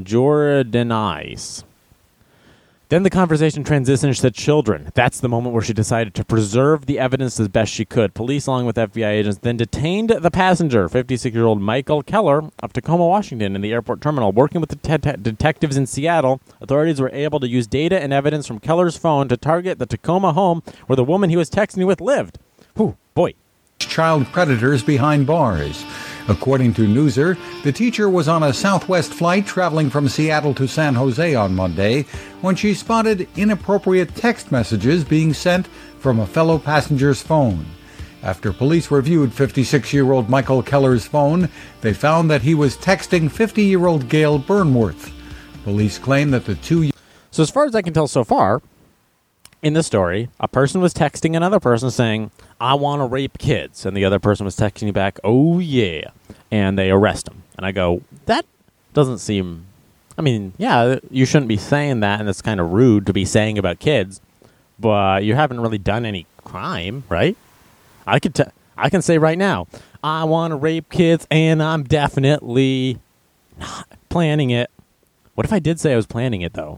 Then the conversation transitions to children. That's the moment where she decided to preserve the evidence as best she could. Police, along with FBI agents, then detained the passenger, 56-year-old Michael Keller, of Tacoma, Washington, in the airport terminal. Working with the detectives in Seattle, authorities were able to use data and evidence from Keller's phone to target the Tacoma home where the woman he was texting with lived. Whew, boy. Child predators behind bars. According to Newser, the teacher was on a Southwest flight traveling from Seattle to San Jose on Monday when she spotted inappropriate text messages being sent from a fellow passenger's phone. After police reviewed 56-year-old Michael Keller's phone, they found that he was texting 50-year-old Gail Burnworth. Police claim that the two... So as far as I can tell so far, in the story, a person was texting another person saying, I want to rape kids. And the other person was texting back, oh, yeah. And they arrest him. And I go, that doesn't seem... I mean, yeah, you shouldn't be saying that, and it's kind of rude to be saying about kids. But you haven't really done any crime, right? I can say right now, I want to rape kids, and I'm definitely not planning it. What if I did say I was planning it, though?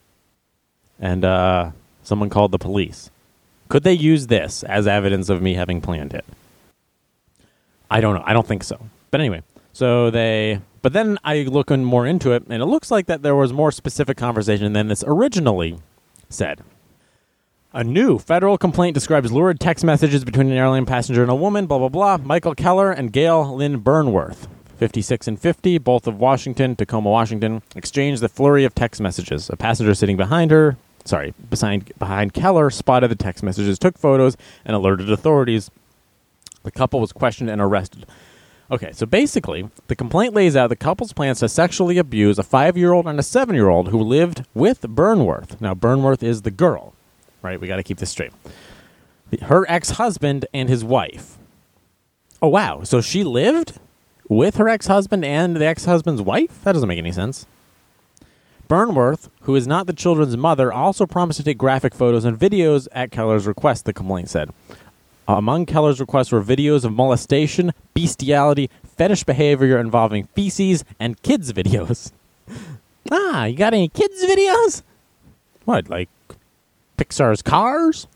And someone called the police. Could they use this as evidence of me having planned it? I don't know. I don't think so. But anyway, but then I look more into it, and it looks like that there was more specific conversation than this originally said. A new federal complaint describes lurid text messages between an airline passenger and a woman, blah, blah, blah. Michael Keller and Gail Lynn Burnworth, 56 and 50, both of Washington, Tacoma, Washington, exchanged the flurry of text messages. A passenger sitting behind Keller spotted the text messages, took photos, and alerted authorities. The couple was questioned and arrested. Okay, so basically, the complaint lays out the couple's plans to sexually abuse a 5-year-old and a 7-year-old who lived with Burnworth. Now, Burnworth is the girl, right? We got to keep this straight. Her ex-husband and his wife. Oh, wow. So she lived with her ex-husband and the ex-husband's wife? That doesn't make any sense. Burnworth, who is not the children's mother, also promised to take graphic photos and videos at Keller's request, the complaint said. Among Keller's requests were videos of molestation, bestiality, fetish behavior involving feces, and kids' videos. You got any kids' videos? What, like Pixar's Cars?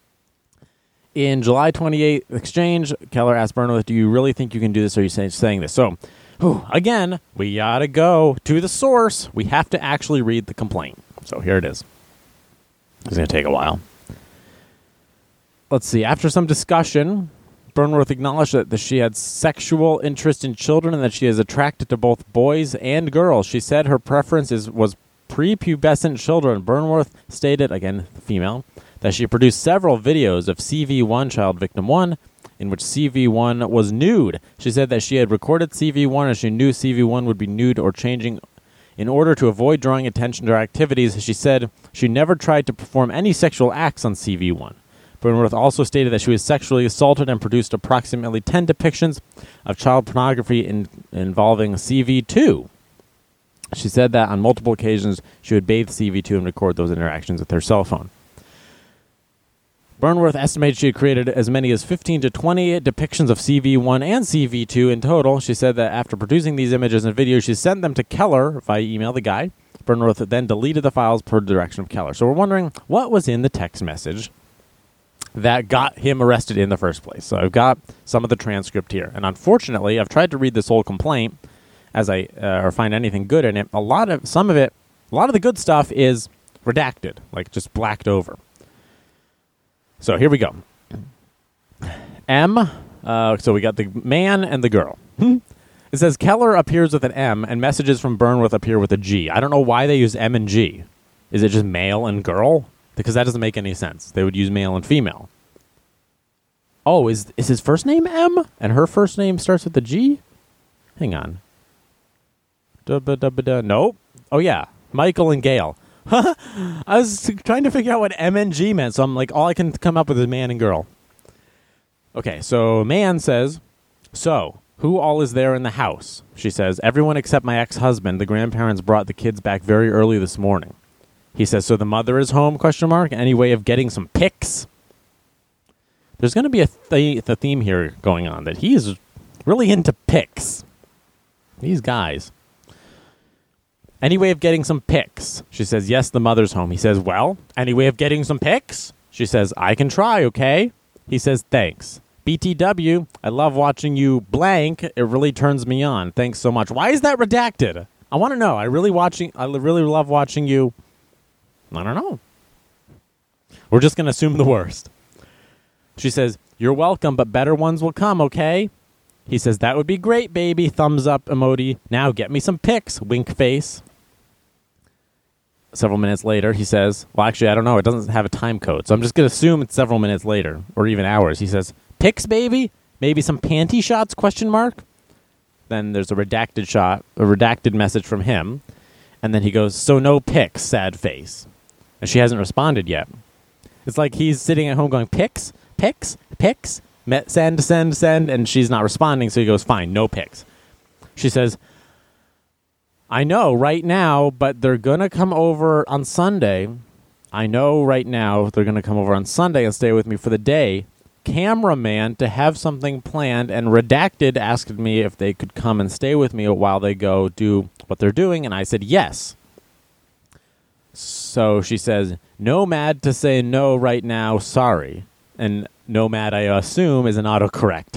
In July 28th exchange, Keller asked Burnworth, do you really think you can do this, or are you saying this? So, again, we gotta go to the source. We have to actually read the complaint. So here it is. It's going to take a while. Let's see. After some discussion, Burnworth acknowledged that she had sexual interest in children and that she is attracted to both boys and girls. She said her preference was prepubescent children. Burnworth stated, again, the female, that she produced several videos of CV1, child victim 1, in which CV1 was nude. She said that she had recorded CV1 as she knew CV1 would be nude or changing. In order to avoid drawing attention to her activities, she said she never tried to perform any sexual acts on CV1. Burnworth also stated that she was sexually assaulted and produced approximately 10 depictions of child pornography involving CV2. She said that on multiple occasions she would bathe CV2 and record those interactions with her cell phone. Burnworth estimated she had created as many as 15 to 20 depictions of CV1 and CV2 in total. She said that after producing these images and videos, she sent them to Keller via email, the guy. Burnworth then deleted the files per direction of Keller. So we're wondering what was in the text message that got him arrested in the first place. So I've got some of the transcript here. And unfortunately, I've tried to read this whole complaint or find anything good in it. A lot of the good stuff is redacted, like just blacked over. So here we go. M. So we got the man and the girl. It says Keller appears with an M and messages from Burnworth appear with a G. I don't know why they use M and G. Is it just male and girl? Because that doesn't make any sense. They would use male and female. Oh, is his first name M? And her first name starts with a G? Hang on. Nope. Oh, yeah. Michael and Gail. I was trying to figure out what M and G meant, so I'm like, all I can come up with is man and girl. Okay, so man says, so, who all is there in the house? She says, everyone except my ex-husband. The grandparents brought the kids back very early this morning. He says, so the mother is home, ? Any way of getting some pics? There's going to be a theme here going on, that he is really into pics. These guys. Any way of getting some pics? She says, yes, the mother's home. He says, well, any way of getting some pics? She says, I can try, okay? He says, thanks. BTW, I love watching you blank. It really turns me on. Thanks so much. Why is that redacted? I want to know. I really love watching you. I don't know. We're just going to assume the worst. She says, you're welcome, but better ones will come, okay? He says, that would be great, baby. Thumbs up emoji. Now get me some pics. Wink face. Several minutes later, he says, well, actually, I don't know. It doesn't have a time code, so I'm just going to assume it's several minutes later, or even hours. He says, pics, baby? Maybe some panty shots, question mark? Then there's a redacted message from him. And then he goes, so no pics, sad face. And she hasn't responded yet. It's like he's sitting at home going, pics, pics, pics, send, and she's not responding, so he goes, fine, no pics. She says, I know right now, but they're going to come over on Sunday. I know right now they're going to come over on Sunday and stay with me for the day. Cameraman to have something planned, and redacted asked me if they could come and stay with me while they go do what they're doing, and I said yes. So she says, Nomad to say no right now, sorry. And Nomad, I assume, is an autocorrect.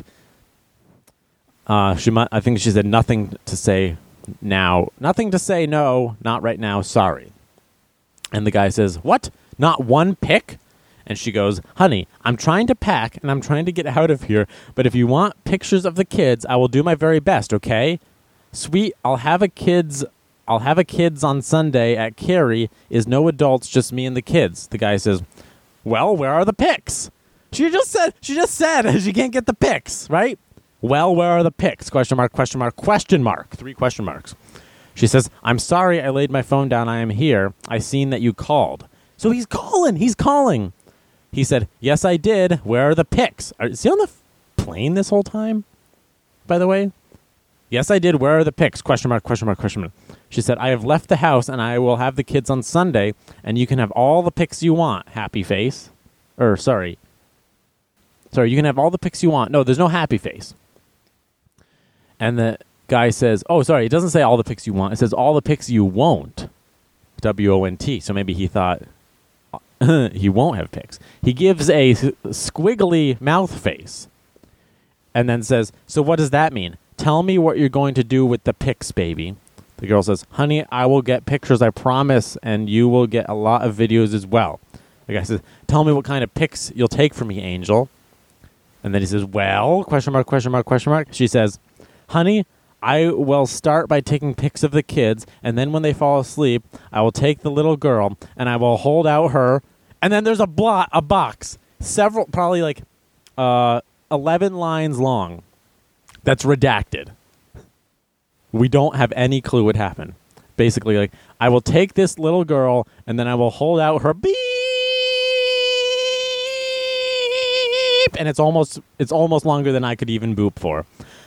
I think she said nothing to say now. Nothing to say no, not right now, sorry. And the guy says, what? Not one pic? And she goes, honey, I'm trying to pack and I'm trying to get out of here, but if you want pictures of the kids, I will do my very best, okay? Sweet, I'll have a kids on Sunday at Carrie. Is no adults, just me and the kids. The guy says, well, where are the pics? She just said she can't get the pics, right? Well, where are the pics? Question mark, question mark, question mark. 3 question marks. She says, I'm sorry I laid my phone down. I am here. I seen that you called. So he's calling. He said, yes, I did. Where are the pics? Is he on the plane this whole time, by the way? Yes, I did. Where are the pics? Question mark, question mark, question mark. She said, I have left the house and I will have the kids on Sunday and you can have all the pics you want, happy face. Sorry, you can have all the pics you want. No, there's no happy face. And the guy says, oh, sorry, it doesn't say all the pics you want. It says all the pics you won't. W-O-N-T. So maybe he thought he won't have pics. He gives a squiggly mouth face and then says, so what does that mean? Tell me what you're going to do with the pics, baby. The girl says, honey, I will get pictures, I promise, and you will get a lot of videos as well. The guy says, tell me what kind of pics you'll take for me, Angel. And then he says, well, question mark, question mark, question mark. She says, honey, I will start by taking pics of the kids, and then when they fall asleep, I will take the little girl, and I will hold out her, and then there's a box, several, probably like 11 lines long, that's redacted. We don't have any clue what happened. Basically, like, I will take this little girl, and then I will hold out her beep, and it's almost longer than I could even boop for.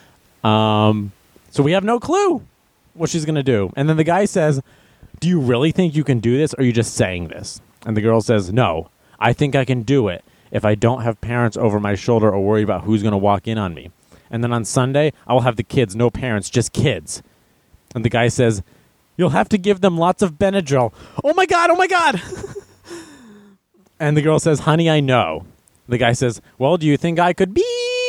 So we have no clue what she's going to do. And then the guy says, do you really think you can do this, or are you just saying this? And the girl says, no, I think I can do it if I don't have parents over my shoulder or worried about who's going to walk in on me. And then on Sunday, I will have the kids, no parents, just kids. And the guy says, you'll have to give them lots of Benadryl. Oh, my God, oh, my God. And the girl says, honey, I know. The guy says, well, do you think I could beep?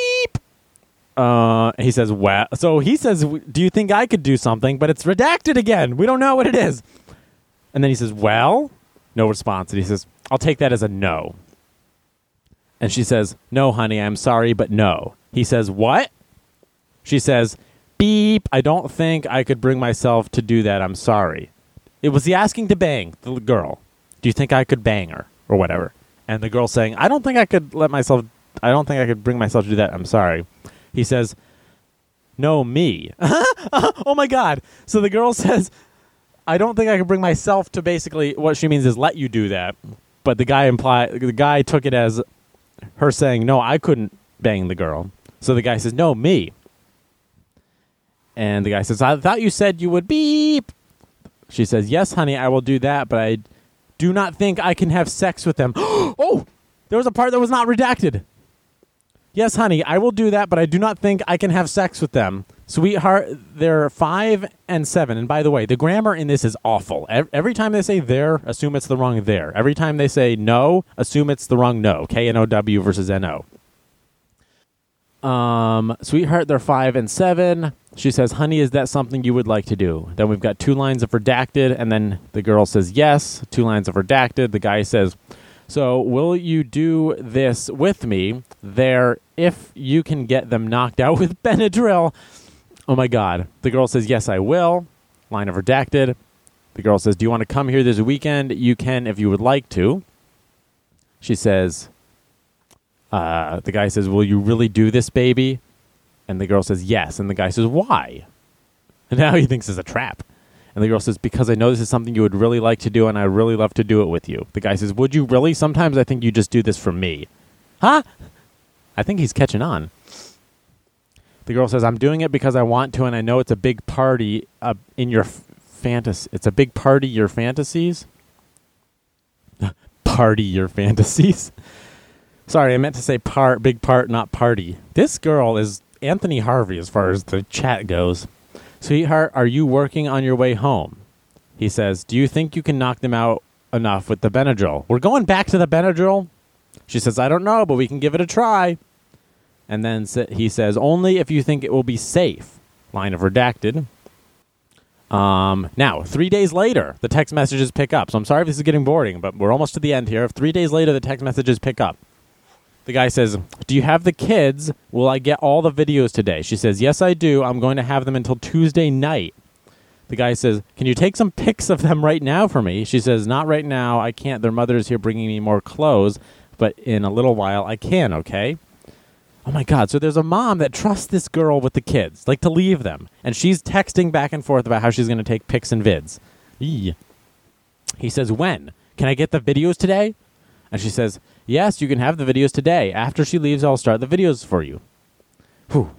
He says, well, so he says, do you think I could do something? But it's redacted again. We don't know what it is. And then he says, well, no response. And he says, I'll take that as a no. And she says, no, honey, I'm sorry, but no. He says, what? She says, beep, I don't think I could bring myself to do that. I'm sorry. Was he asking to bang the girl? Do you think I could bang her or whatever? And the girl saying, I don't think I could bring myself to do that. I'm sorry. He says, no, me. Oh, my God. So the girl says, I don't think I could bring myself to, basically what she means is let you do that. But the guy took it as her saying, no, I couldn't bang the girl. So the guy says, no, me. And the guy says, I thought you said you would beep. She says, yes, honey, I will do that, but I do not think I can have sex with them. Oh, there was a part that was not redacted. Yes, honey, I will do that, but I do not think I can have sex with them. Sweetheart, they're 5 and 7. And by the way, the grammar in this is awful. Every time they say there, assume it's the wrong there. Every time they say no, assume it's the wrong no. K-N-O-W versus N-O. Sweetheart, they're 5 and 7. She says, honey, is that something you would like to do? Then we've got 2 lines of redacted, and then the girl says yes. 2 lines of redacted. The guy says, so will you do this with me there if you can get them knocked out with Benadryl? Oh, my God. The girl says, yes, I will. Line of redacted. The girl says, do you want to come here this weekend? You can if you would like to. She says, the guy says, will you really do this, baby? And the girl says, yes. And the guy says, why? And now he thinks it's a trap. And the girl says, because I know this is something you would really like to do, and I'd really love to do it with you. The guy says, would you really? Sometimes I think you just do this for me. Huh? I think he's catching on. The girl says, I'm doing it because I want to, and I know it's a big party in your fantasy. It's a big party, your fantasies? Party, your fantasies? Sorry, I meant to say big part, not party. This girl is Anthony Harvey as far as the chat goes. Sweetheart, are you working on your way home? He says, do you think you can knock them out enough with the Benadryl? We're going back to the Benadryl? She says, I don't know, but we can give it a try. And then he says, only if you think it will be safe. Line of redacted. Now, 3 days later, the text messages pick up. So I'm sorry if this is getting boring, but we're almost to the end here. 3 days later, the text messages pick up. The guy says, do you have the kids? Will I get all the videos today? She says, yes, I do. I'm going to have them until Tuesday night. The guy says, can you take some pics of them right now for me? She says, not right now. I can't. Their mother is here bringing me more clothes, but in a little while I can, okay? Oh, my God. So there's a mom that trusts this girl with the kids, like to leave them. And she's texting back and forth about how she's going to take pics and vids. Eee. He says, when? Can I get the videos today? And she says, yes, you can have the videos today. After she leaves, I'll start the videos for you. Whew.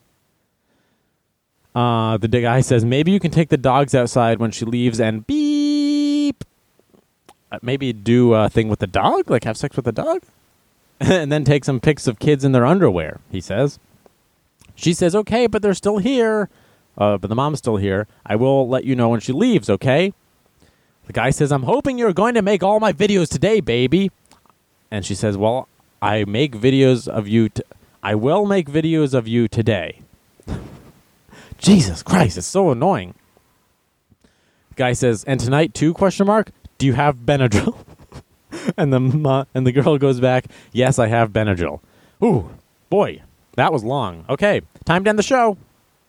The guy says, maybe you can take the dogs outside when she leaves and beep. Maybe do a thing with the dog, like have sex with the dog? And then take some pics of kids in their underwear, he says. She says, okay, but they're still here. But the mom's still here. I will let you know when she leaves, okay? The guy says, I'm hoping you're going to make all my videos today, baby. And she says, well, I make videos of you. I will make videos of you today. Jesus Christ, it's so annoying. The guy says, and tonight too, ? Do you have Benadryl? And the girl goes back, yes, I have Benadryl. Ooh, boy, that was long. Okay, time to end the show.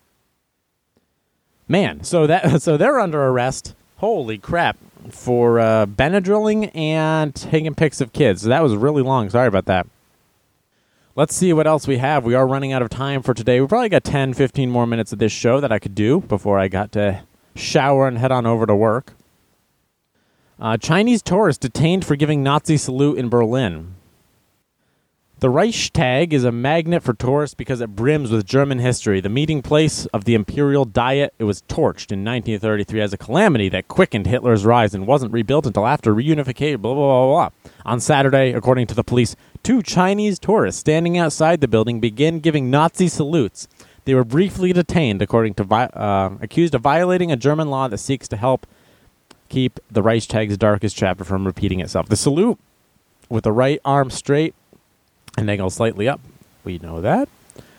Man, so they're under arrest. Holy crap. For Benadryling and taking pics of kids. So that was really long. Sorry about that. Let's see what else we have. We are running out of time for today. We probably got 10, 15 more minutes of this show that I could do before I got to shower and head on over to work. Chinese tourist detained for giving Nazi salute in Berlin. The Reichstag is a magnet for tourists because it brims with German history. The meeting place of the Imperial Diet, it was torched in 1933 as a calamity that quickened Hitler's rise and wasn't rebuilt until after reunification, blah, blah, blah, blah. On Saturday, according to the police, 2 Chinese tourists standing outside the building began giving Nazi salutes. They were briefly detained, according to accused of violating a German law that seeks to help keep the Reichstag's darkest chapter from repeating itself. The salute, with the right arm straight, and angle slightly up. We know that.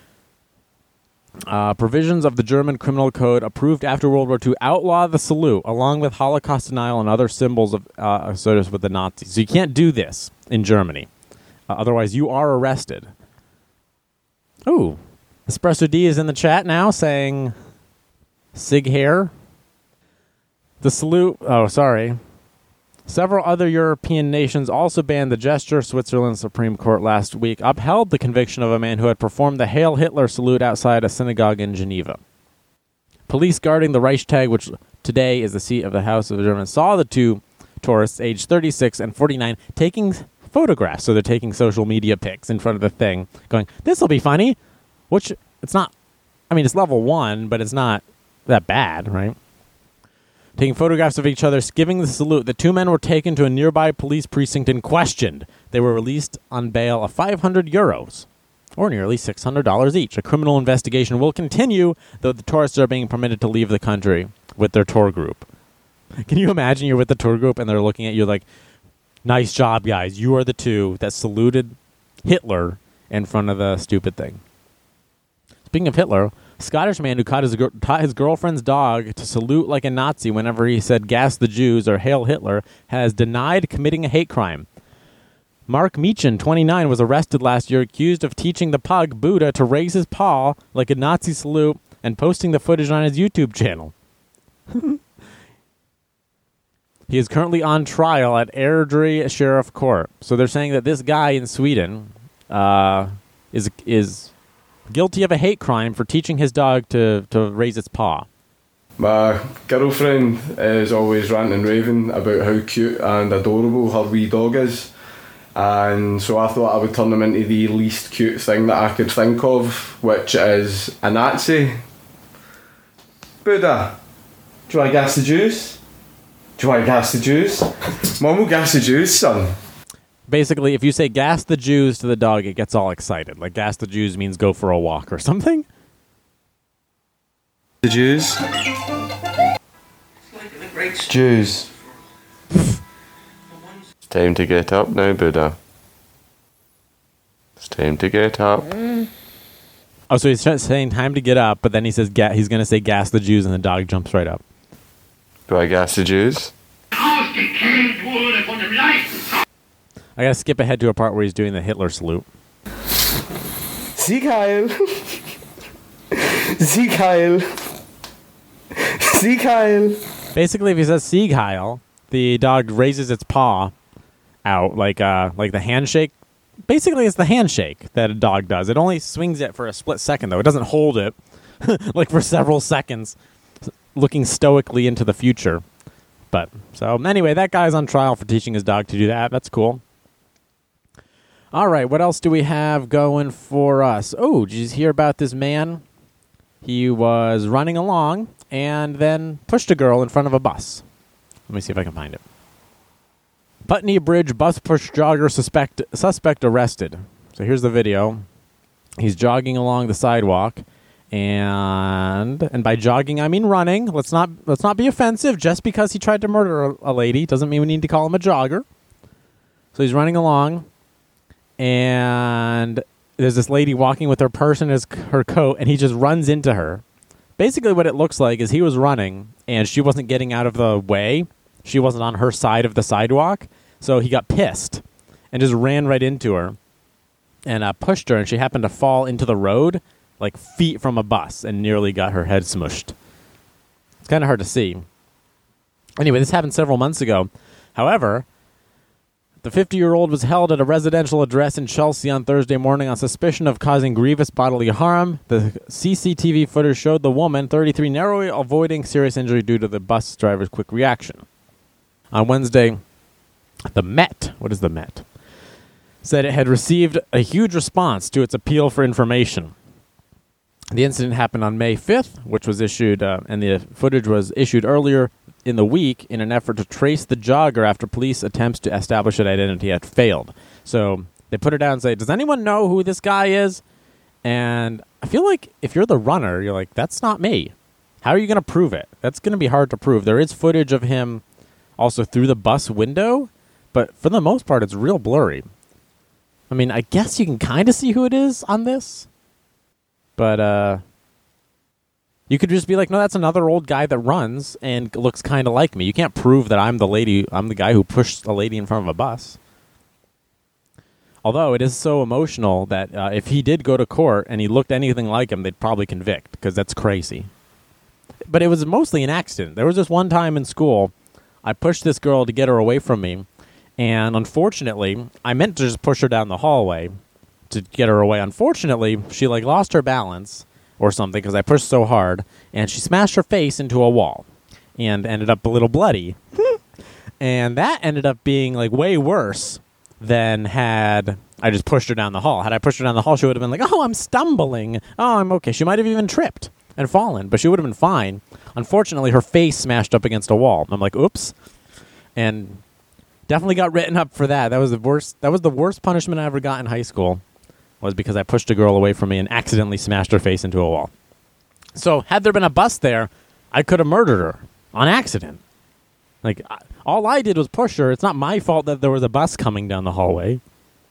Provisions of the German Criminal Code approved after World War II outlaw the salute, along with Holocaust denial and other symbols of associated with the Nazis. So you can't do this in Germany. Otherwise, you are arrested. Ooh. Espresso D is in the chat now saying Sig Hair. The salute... Oh, sorry. Several other European nations also banned the gesture. Switzerland's Supreme Court last week upheld the conviction of a man who had performed the Hail Hitler salute outside a synagogue in Geneva. Police guarding the Reichstag, which today is the seat of the House of the Germans, saw the 2 tourists, aged 36 and 49, taking photographs. So they're taking social media pics in front of the thing, going, this will be funny. Which, it's not, I mean, it's level 1, but it's not that bad, right? Taking photographs of each other, giving the salute. The 2 men were taken to a nearby police precinct and questioned. They were released on bail of 500 euros. or nearly $600 each. A criminal investigation will continue, though the tourists are being permitted to leave the country with their tour group. Can you imagine you're with the tour group and they're looking at you like, nice job, guys. You are the two that saluted Hitler in front of the stupid thing. Speaking of Hitler, a Scottish man who taught his girlfriend's dog to salute like a Nazi whenever he said gas the Jews or hail Hitler has denied committing a hate crime. Mark Meechan, 29, was arrested last year accused of teaching the pug Buddha to raise his paw like a Nazi salute and posting the footage on his YouTube channel. He is currently on trial at Airdrie Sheriff Court. So they're saying that this guy in Sweden is guilty of a hate crime for teaching his dog to raise its paw. My girlfriend is always ranting and raving about how cute and adorable her wee dog is. And so I thought I would turn him into the least cute thing that I could think of, which is a Nazi. Buddha, do you want to gas the Jews? Do you want to gas the Jews? Mum will gas the Jews, son. Basically, if you say gas the Jews to the dog, it gets all excited. Like gas the Jews means go for a walk or something. The Jews. Jews. It's time to get up now, Buddha. It's time to get up. Oh, so he's saying time to get up, but then he says he's going to say gas the Jews, and the dog jumps right up. Do I gas the Jews? I gotta skip ahead to a part where he's doing the Hitler salute. Sieg Heil! Sieg Heil! Sieg Heil! Basically, if he says Sieg Heil, the dog raises its paw out like the handshake. Basically, it's the handshake that a dog does. It only swings it for a split second, though. It doesn't hold it like for several seconds, looking stoically into the future. But so anyway, that guy's on trial for teaching his dog to do that. That's cool. All right, what else do we have going for us? Oh, did you hear about this man? He was running along and then pushed a girl in front of a bus. Let me see if I can find it. Putney Bridge bus push jogger suspect arrested. So here's the video. He's jogging along the sidewalk, and by jogging I mean running. Let's not be offensive. Just because he tried to murder a lady doesn't mean we need to call him a jogger. So he's running along, and there's this lady walking with her purse and her coat, and he just runs into her. Basically what it looks like is he was running, and she wasn't getting out of the way. She wasn't on her side of the sidewalk, so he got pissed and just ran right into her and pushed her, and she happened to fall into the road like feet from a bus and nearly got her head smushed. It's kind of hard to see. Anyway, this happened several months ago. However, the 50-year-old was held at a residential address in Chelsea on Thursday morning on suspicion of causing grievous bodily harm. The CCTV footage showed the woman, 33, narrowly avoiding serious injury due to the bus driver's quick reaction. On Wednesday, the Met, what is the Met, said it had received a huge response to its appeal for information. The incident happened on May 5th, which was issued, and the footage was issued earlier in the week in an effort to trace the jogger after police attempts to establish an identity had failed. So they put it out and say, does anyone know who this guy is? And I feel like if you're the runner, you're like, that's not me. How are you going to prove it? That's going to be hard to prove. There is footage of him also through the bus window, but for the most part, it's real blurry. I mean, I guess you can kind of see who it is on this, but you could just be like, no, that's another old guy that runs and looks kind of like me. You can't prove that I'm the guy who pushed a lady in front of a bus. Although it is so emotional that if he did go to court and he looked anything like him, they'd probably convict, because that's crazy. But it was mostly an accident. There was this one time in school, I pushed this girl to get her away from me, and unfortunately, I meant to just push her down the hallway to get her away. Unfortunately, she lost her balance or something because I pushed so hard, and she smashed her face into a wall and ended up a little bloody. And that ended up being way worse than had I just pushed her down the hall. Had I pushed her down the hall, she would have been like, oh, I'm stumbling. Oh, I'm okay. She might have even tripped and fallen, but she would have been fine. Unfortunately, her face smashed up against a wall. I'm like, oops. And definitely got written up for that. That was the worst punishment I ever got in high school. was because I pushed a girl away from me and accidentally smashed her face into a wall. So had there been a bus there, I could have murdered her on accident. Like, all I did was push her. It's not my fault that there was a bus coming down the hallway.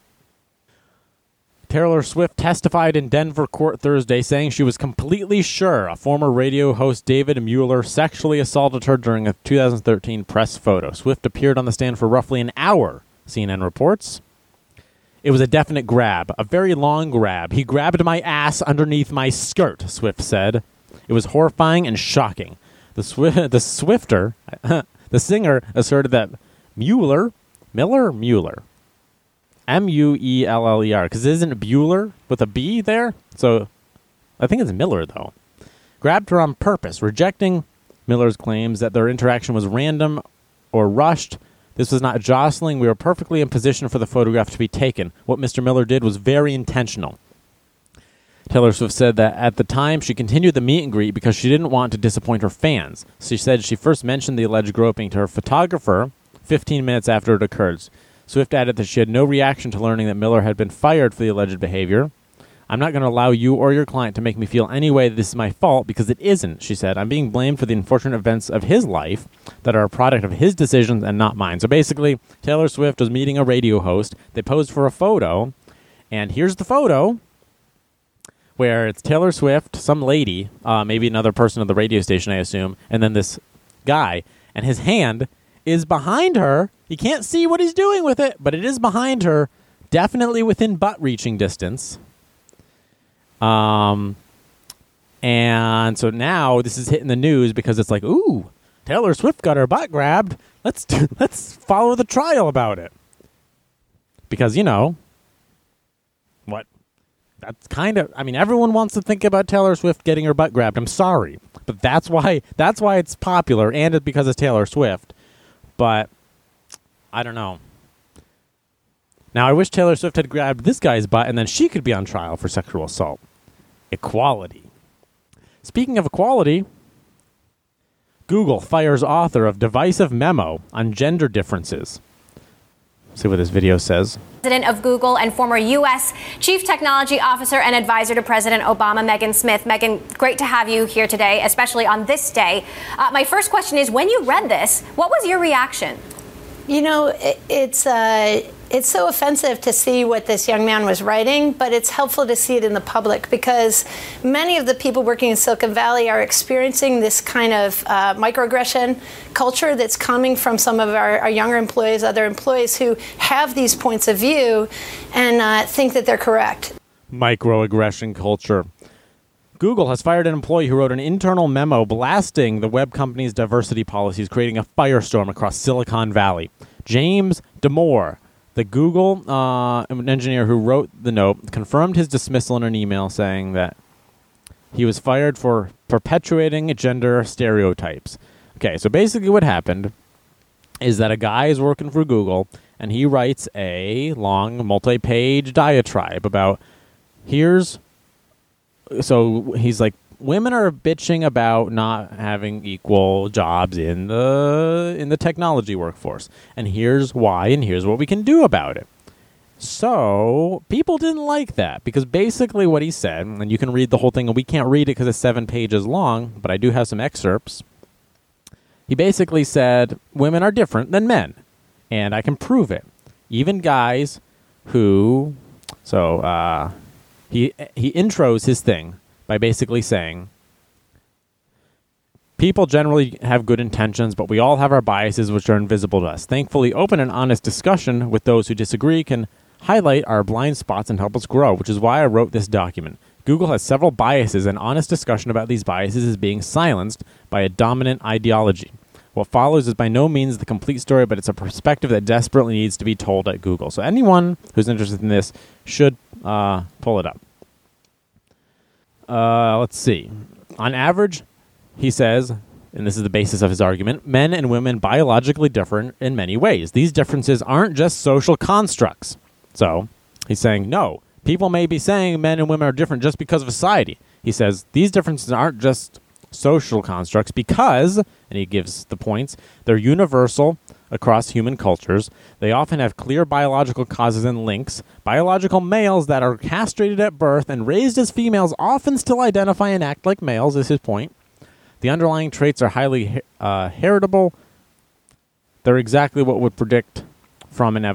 Taylor Swift testified in Denver court Thursday, saying she was completely sure a former radio host David Mueller sexually assaulted her during a 2013 press photo. Swift appeared on the stand for roughly an hour, CNN reports. It was a definite grab, a very long grab. He grabbed my ass underneath my skirt, Swift said. It was horrifying and shocking. The Swifter, the singer, asserted that Mueller, Mueller, M-U-E-L-L-E-R, because isn't Bueller with a B there? So I think it's Miller, though. Grabbed her on purpose, rejecting Miller's claims that their interaction was random or rushed. This was not jostling. We were perfectly in position for the photograph to be taken. What Mr. Miller did was very intentional. Taylor Swift said that at the time she continued the meet and greet because she didn't want to disappoint her fans. She said she first mentioned the alleged groping to her photographer 15 minutes after it occurred. Swift added that she had no reaction to learning that Miller had been fired for the alleged behavior. I'm not going to allow you or your client to make me feel any way that this is my fault, because it isn't, she said. I'm being blamed for the unfortunate events of his life that are a product of his decisions and not mine. So basically, Taylor Swift was meeting a radio host. They posed for a photo, and here's the photo where it's Taylor Swift, some lady, maybe another person at the radio station, I assume, and then this guy, and his hand is behind her. You can't see what he's doing with it, but it is behind her, definitely within butt-reaching distance. And so now this is hitting the news because it's like, ooh, Taylor Swift got her butt grabbed. Let's follow the trial about it. Because, you know, what? That's kind of, I mean, everyone wants to think about Taylor Swift getting her butt grabbed. I'm sorry. But that's why it's popular, and it's because it's Taylor Swift. But I don't know. Now, I wish Taylor Swift had grabbed this guy's butt and then she could be on trial for sexual assault. Equality. Speaking of equality, Google fires author of divisive memo on gender differences. See what this video says. President of Google and former U.S. Chief Technology Officer and Advisor to President Obama, Megan Smith. Megan, great to have you here today, especially on this day. My first question is, when you read this, what was your reaction? You know, it's so offensive to see what this young man was writing, but it's helpful to see it in the public because many of the people working in Silicon Valley are experiencing this kind of microaggression culture that's coming from some of our younger employees, other employees who have these points of view and think that they're correct. Microaggression culture. Google has fired an employee who wrote an internal memo blasting the web company's diversity policies, creating a firestorm across Silicon Valley. James Damore, the Google engineer who wrote the note, confirmed his dismissal in an email saying that he was fired for perpetuating gender stereotypes. Okay, so basically what happened is that a guy is working for Google, and he writes a long, multi-page diatribe about so he's like, women are bitching about not having equal jobs in the technology workforce. And here's why, and here's what we can do about it. So people didn't like that because basically what he said, and you can read the whole thing, and we can't read it because it's 7 pages long, but I do have some excerpts. He basically said women are different than men, and I can prove it. Even guys who... He intros his thing by basically saying, people generally have good intentions, but we all have our biases which are invisible to us. Thankfully, open and honest discussion with those who disagree can highlight our blind spots and help us grow, which is why I wrote this document. Google has several biases, and honest discussion about these biases is being silenced by a dominant ideology. What follows is by no means the complete story, but it's a perspective that desperately needs to be told at Google. So anyone who's interested in this should pull it up. Let's see. On average, he says, and this is the basis of his argument, men and women biologically differ in many ways. These differences aren't just social constructs. So he's saying, no, people may be saying men and women are different just because of society. He says, these differences aren't just social constructs because, and he gives the points, they're universal, across human cultures. They often have clear biological causes and links. Biological males that are castrated at birth and raised as females often still identify and act like males, is his point. The underlying traits are highly heritable. They're exactly what we would predict from an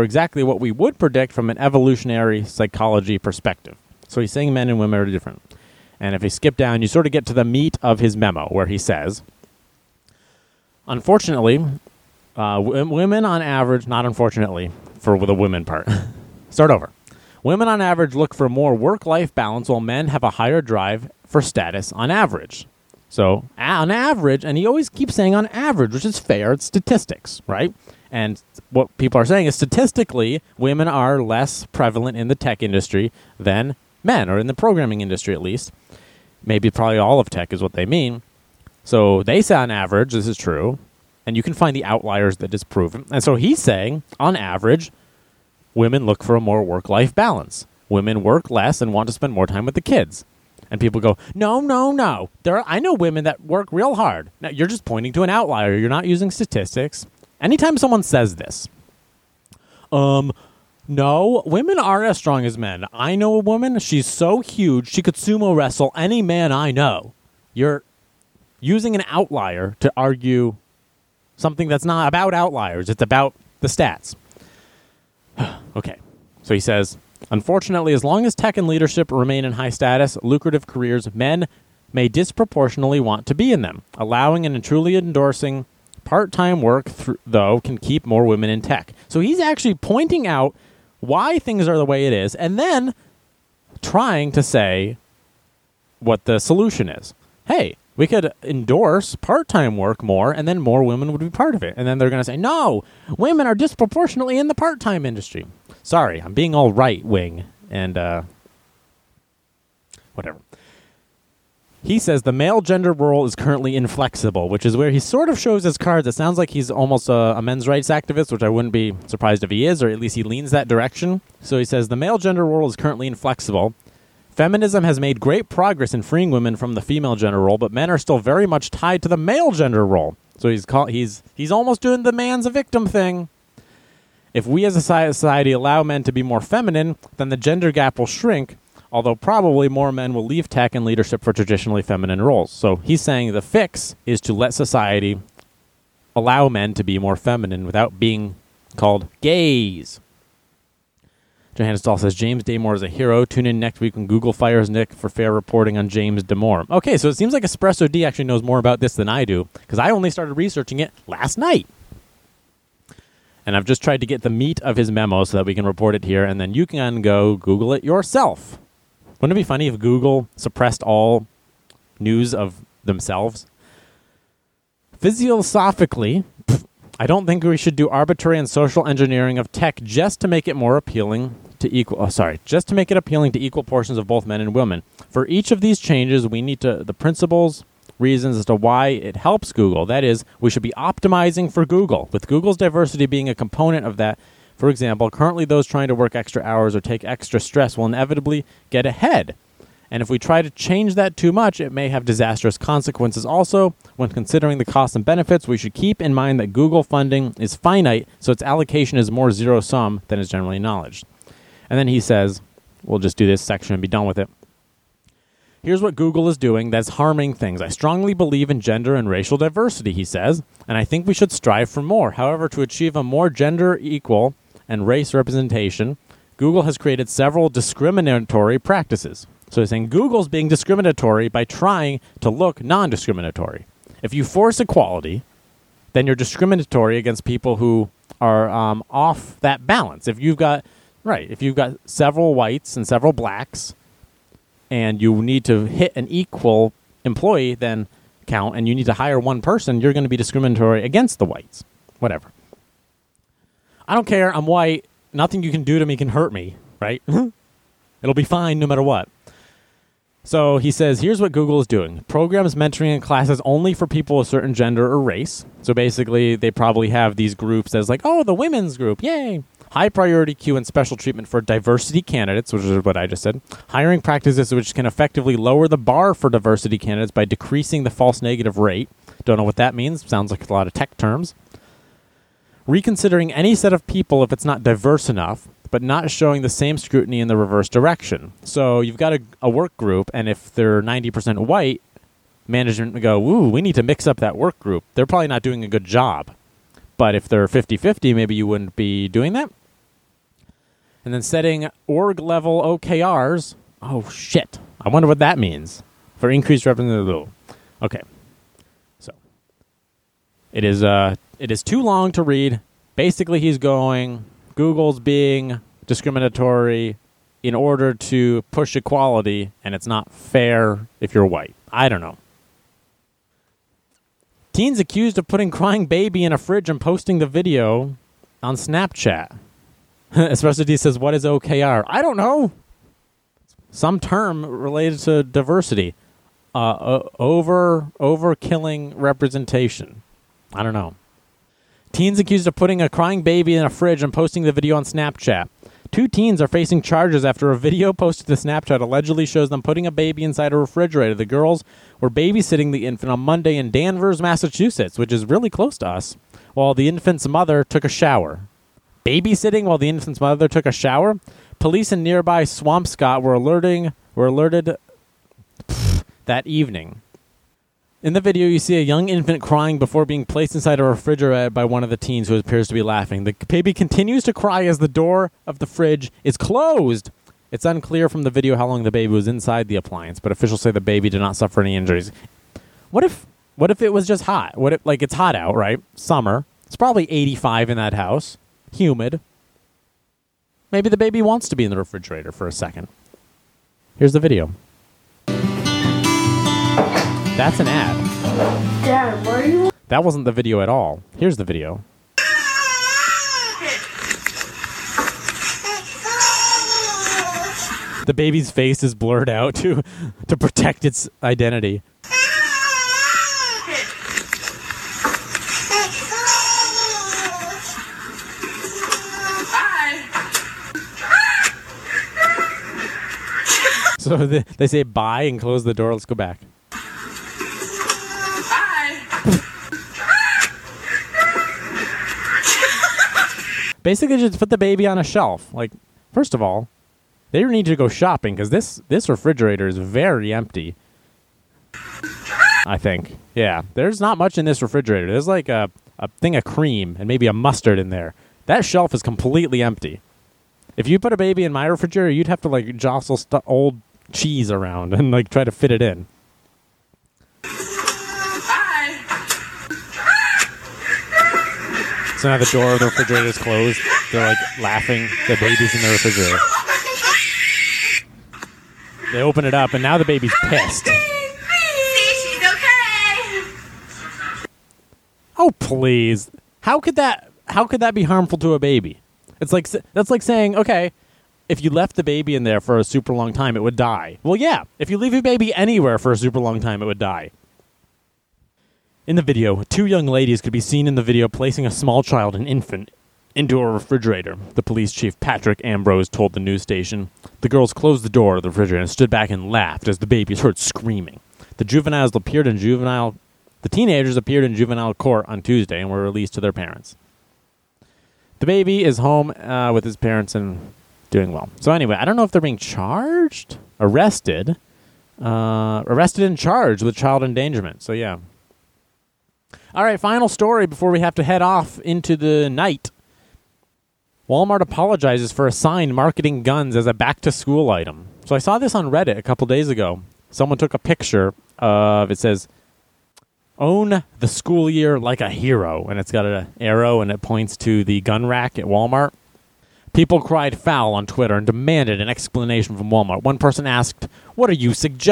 evolutionary psychology perspective. So he's saying men and women are different. And if you skip down, you sort of get to the meat of his memo, where he says, unfortunately, women on average, not unfortunately, for the women part. Start over. Women on average look for more work-life balance, while men have a higher drive for status on average. So, on average, and he always keeps saying on average, which is fair, it's statistics, right? And what people are saying is statistically, women are less prevalent in the tech industry than men, or in the programming industry at least. Maybe probably all of tech is what they mean. So they say on average, this is true, and you can find the outliers that disprove it. And so he's saying, on average, women look for a more work-life balance. Women work less and want to spend more time with the kids. And people go, no. I know women that work real hard. Now, you're just pointing to an outlier. You're not using statistics. Anytime someone says this, no, women aren't as strong as men. I know a woman, she's so huge, she could sumo wrestle any man I know. You're using an outlier to argue something that's not about outliers. It's about the stats. Okay. So he says, unfortunately, as long as tech and leadership remain in high status, lucrative careers, men may disproportionately want to be in them. Allowing and truly endorsing part-time work, though, can keep more women in tech. So he's actually pointing out why things are the way it is, and then trying to say what the solution is. Hey, we could endorse part-time work more, and then more women would be part of it. And then they're going to say, no, women are disproportionately in the part-time industry. Sorry, I'm being all right-wing, and whatever. He says the male gender role is currently inflexible, which is where he sort of shows his cards. It sounds like he's almost a men's rights activist, which I wouldn't be surprised if he is, or at least he leans that direction. So he says the male gender role is currently inflexible. Feminism has made great progress in freeing women from the female gender role, but men are still very much tied to the male gender role. So he's almost doing the man's a victim thing. If we as a society allow men to be more feminine, then the gender gap will shrink, although probably more men will leave tech and leadership for traditionally feminine roles. So he's saying the fix is to let society allow men to be more feminine without being called gays. Johannes Dahl says, James Damore is a hero. Tune in next week when Google fires Nick for fair reporting on James Damore. Okay, so it seems like Espresso D actually knows more about this than I do, because I only started researching it last night. And I've just tried to get the meat of his memo so that we can report it here, and then you can go Google it yourself. Wouldn't it be funny if Google suppressed all news of themselves? Philosophically, I don't think we should do arbitrary and social engineering of tech just to make it more appealing to just to make it appealing to equal portions of both men and women. For each of these changes, we need the principles, reasons as to why it helps Google. That is, we should be optimizing for Google, with Google's diversity being a component of that. For example, currently those trying to work extra hours or take extra stress will inevitably get ahead. And if we try to change that too much, it may have disastrous consequences. Also, when considering the costs and benefits, we should keep in mind that Google funding is finite, so its allocation is more zero-sum than is generally acknowledged. And then he says, we'll just do this section and be done with it. Here's what Google is doing that's harming things. I strongly believe in gender and racial diversity, he says, and I think we should strive for more. However, to achieve a more gender equal and race representation, Google has created several discriminatory practices. So he's saying Google's being discriminatory by trying to look non-discriminatory. If you force equality, then you're discriminatory against people who are off that balance. If you've got several whites and several blacks, and you need to hit an equal employee then count, and you need to hire one person, you're going to be discriminatory against the whites. Whatever. I don't care. I'm white. Nothing you can do to me can hurt me, right? It'll be fine no matter what. So he says, here's what Google is doing. Programs mentoring in classes only for people of a certain gender or race. So basically, they probably have these groups as like, oh, the women's group, yay. High priority queue and special treatment for diversity candidates, which is what I just said. Hiring practices which can effectively lower the bar for diversity candidates by decreasing the false negative rate. Don't know what that means. Sounds like a lot of tech terms. reconsidering any set of people if it's not diverse enough, but not showing the same scrutiny in the reverse direction. So you've got a work group, and if they're 90% white, management would go, ooh, we need to mix up that work group. They're probably not doing a good job. But if they're 50-50, maybe you wouldn't be doing that. And then setting org-level OKRs. Oh, shit. I wonder what that means. For increased revenue. Okay. So, it is too long to read. Basically, he's going, Google's being discriminatory in order to push equality, and it's not fair if you're white. I don't know. Teens accused of putting crying baby in a fridge and posting the video on Snapchat. Espresso says, what is OKR? I don't know. Some term related to diversity. Overkilling representation. I don't know. Teens accused of putting a crying baby in a fridge and posting the video on Snapchat. 2 teens are facing charges after a video posted to Snapchat allegedly shows them putting a baby inside a refrigerator. The girls were babysitting the infant on Monday in Danvers, Massachusetts, which is really close to us, while the infant's mother took a shower. Babysitting while the infant's mother took a shower? Police in nearby Swampscott were alerted that evening. In the video, you see a young infant crying before being placed inside a refrigerator by one of the teens who appears to be laughing. The baby continues to cry as the door of the fridge is closed. It's unclear from the video how long the baby was inside the appliance, but officials say the baby did not suffer any injuries. What if it was just hot? What if, like, it's hot out, right? Summer. It's probably 85 in that house. Humid. Maybe the baby wants to be in the refrigerator for a second. Here's the video. That's an ad. Dad, where are you? That wasn't the video at all. Here's the video. The baby's face is blurred out to protect its identity. So they say bye and close the door. Let's go back. Basically, just put the baby on a shelf. Like, first of all, they need to go shopping because this refrigerator is very empty. I think. Yeah, there's not much in this refrigerator. There's like a thing of cream and maybe a mustard in there. That shelf is completely empty. If you put a baby in my refrigerator, you'd have to like jostle old cheese around and like try to fit it in. So now the door of the refrigerator is closed. They're like laughing. The baby's in the refrigerator. They open it up and now the baby's pissed. She's okay. Oh please! How could that be harmful to a baby? It's like that's like saying, okay, if you left the baby in there for a super long time, it would die. Well, yeah, if you leave your baby anywhere for a super long time, it would die. In the video, 2 young ladies could be seen in the video placing a small child, an infant, into a refrigerator. The police chief, Patrick Ambrose, told the news station. The girls closed the door of the refrigerator and stood back and laughed as the babies heard screaming. The teenagers appeared in juvenile court on Tuesday and were released to their parents. The baby is home with his parents and doing well. So anyway, I don't know if they're being charged, arrested and charged with child endangerment. So yeah. All right, final story before we have to head off into the night. Walmart apologizes for a sign marketing guns as a back-to-school item. So I saw this on Reddit a couple days ago. Someone took a picture of, it says, "Own the school year like a hero," and it's got an arrow and it points to the gun rack at Walmart. People cried foul on Twitter and demanded an explanation from Walmart. One person asked, "What are you suggesting?" ?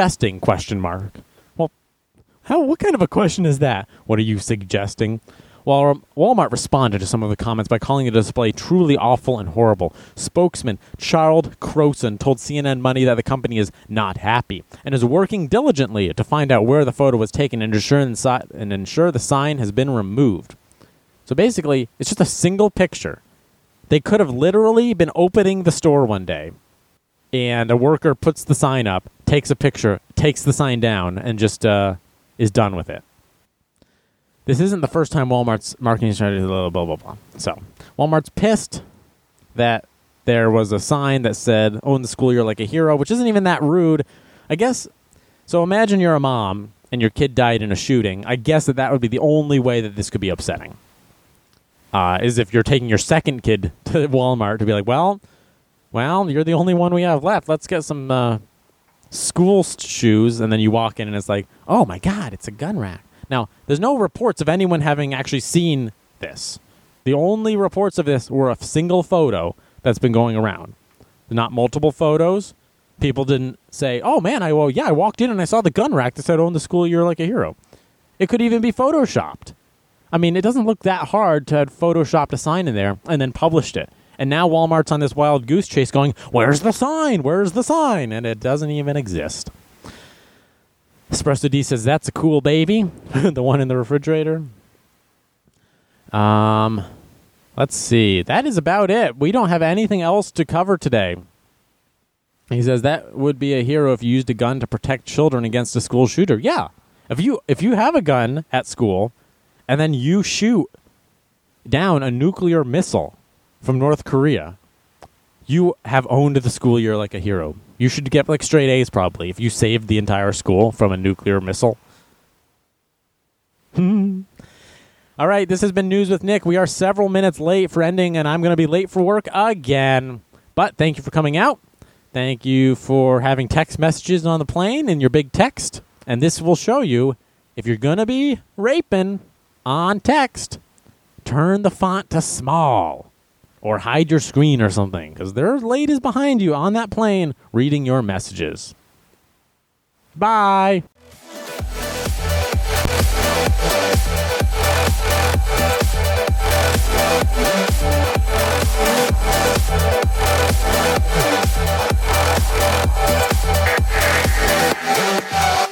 Well, what kind of a question is that? What are you suggesting? Well, Walmart responded to some of the comments by calling the display truly awful and horrible. Spokesman Charles Croson told CNN Money that the company is not happy and is working diligently to find out where the photo was taken and ensure the sign has been removed. So basically, it's just a single picture. They could have literally been opening the store one day, and a worker puts the sign up, takes a picture, takes the sign down, and just is done with it. This isn't the first time Walmart's marketing strategy, blah, blah, blah, blah. So, Walmart's pissed that there was a sign that said, "Own the school year like a hero," which isn't even that rude. I guess, so imagine you're a mom and your kid died in a shooting. I guess that would be the only way that this could be upsetting. Is if you're taking your second kid to Walmart to be like, well, you're the only one we have left. Let's get some school shoes. And then you walk in and it's like, oh my God, it's a gun rack. Now, there's no reports of anyone having actually seen this. The only reports of this were a single photo that's been going around. Not multiple photos. People didn't say, oh man, I walked in and I saw the gun rack that said "Own the school year like a hero." It could even be photoshopped. I mean, it doesn't look that hard to have photoshopped a sign in there and then published it. And now Walmart's on this wild goose chase going, where's the sign? Where's the sign? And it doesn't even exist. Espresso D says, that's a cool baby. The one in the refrigerator. Let's see. That is about it. We don't have anything else to cover today. He says that would be a hero if you used a gun to protect children against a school shooter. Yeah. If you have a gun at school and then you shoot down a nuclear missile from North Korea, you have owned the school year like a hero. You should get like straight A's probably if you saved the entire school from a nuclear missile. All right, this has been News with Nick. We are several minutes late for ending, and I'm going to be late for work again. But thank you for coming out. Thank you for having text messages on the plane in your big text. And this will show you if you're going to be raping on text, turn the font to small or hide your screen or something because there's ladies behind you on that plane reading your messages. Bye. Yeah.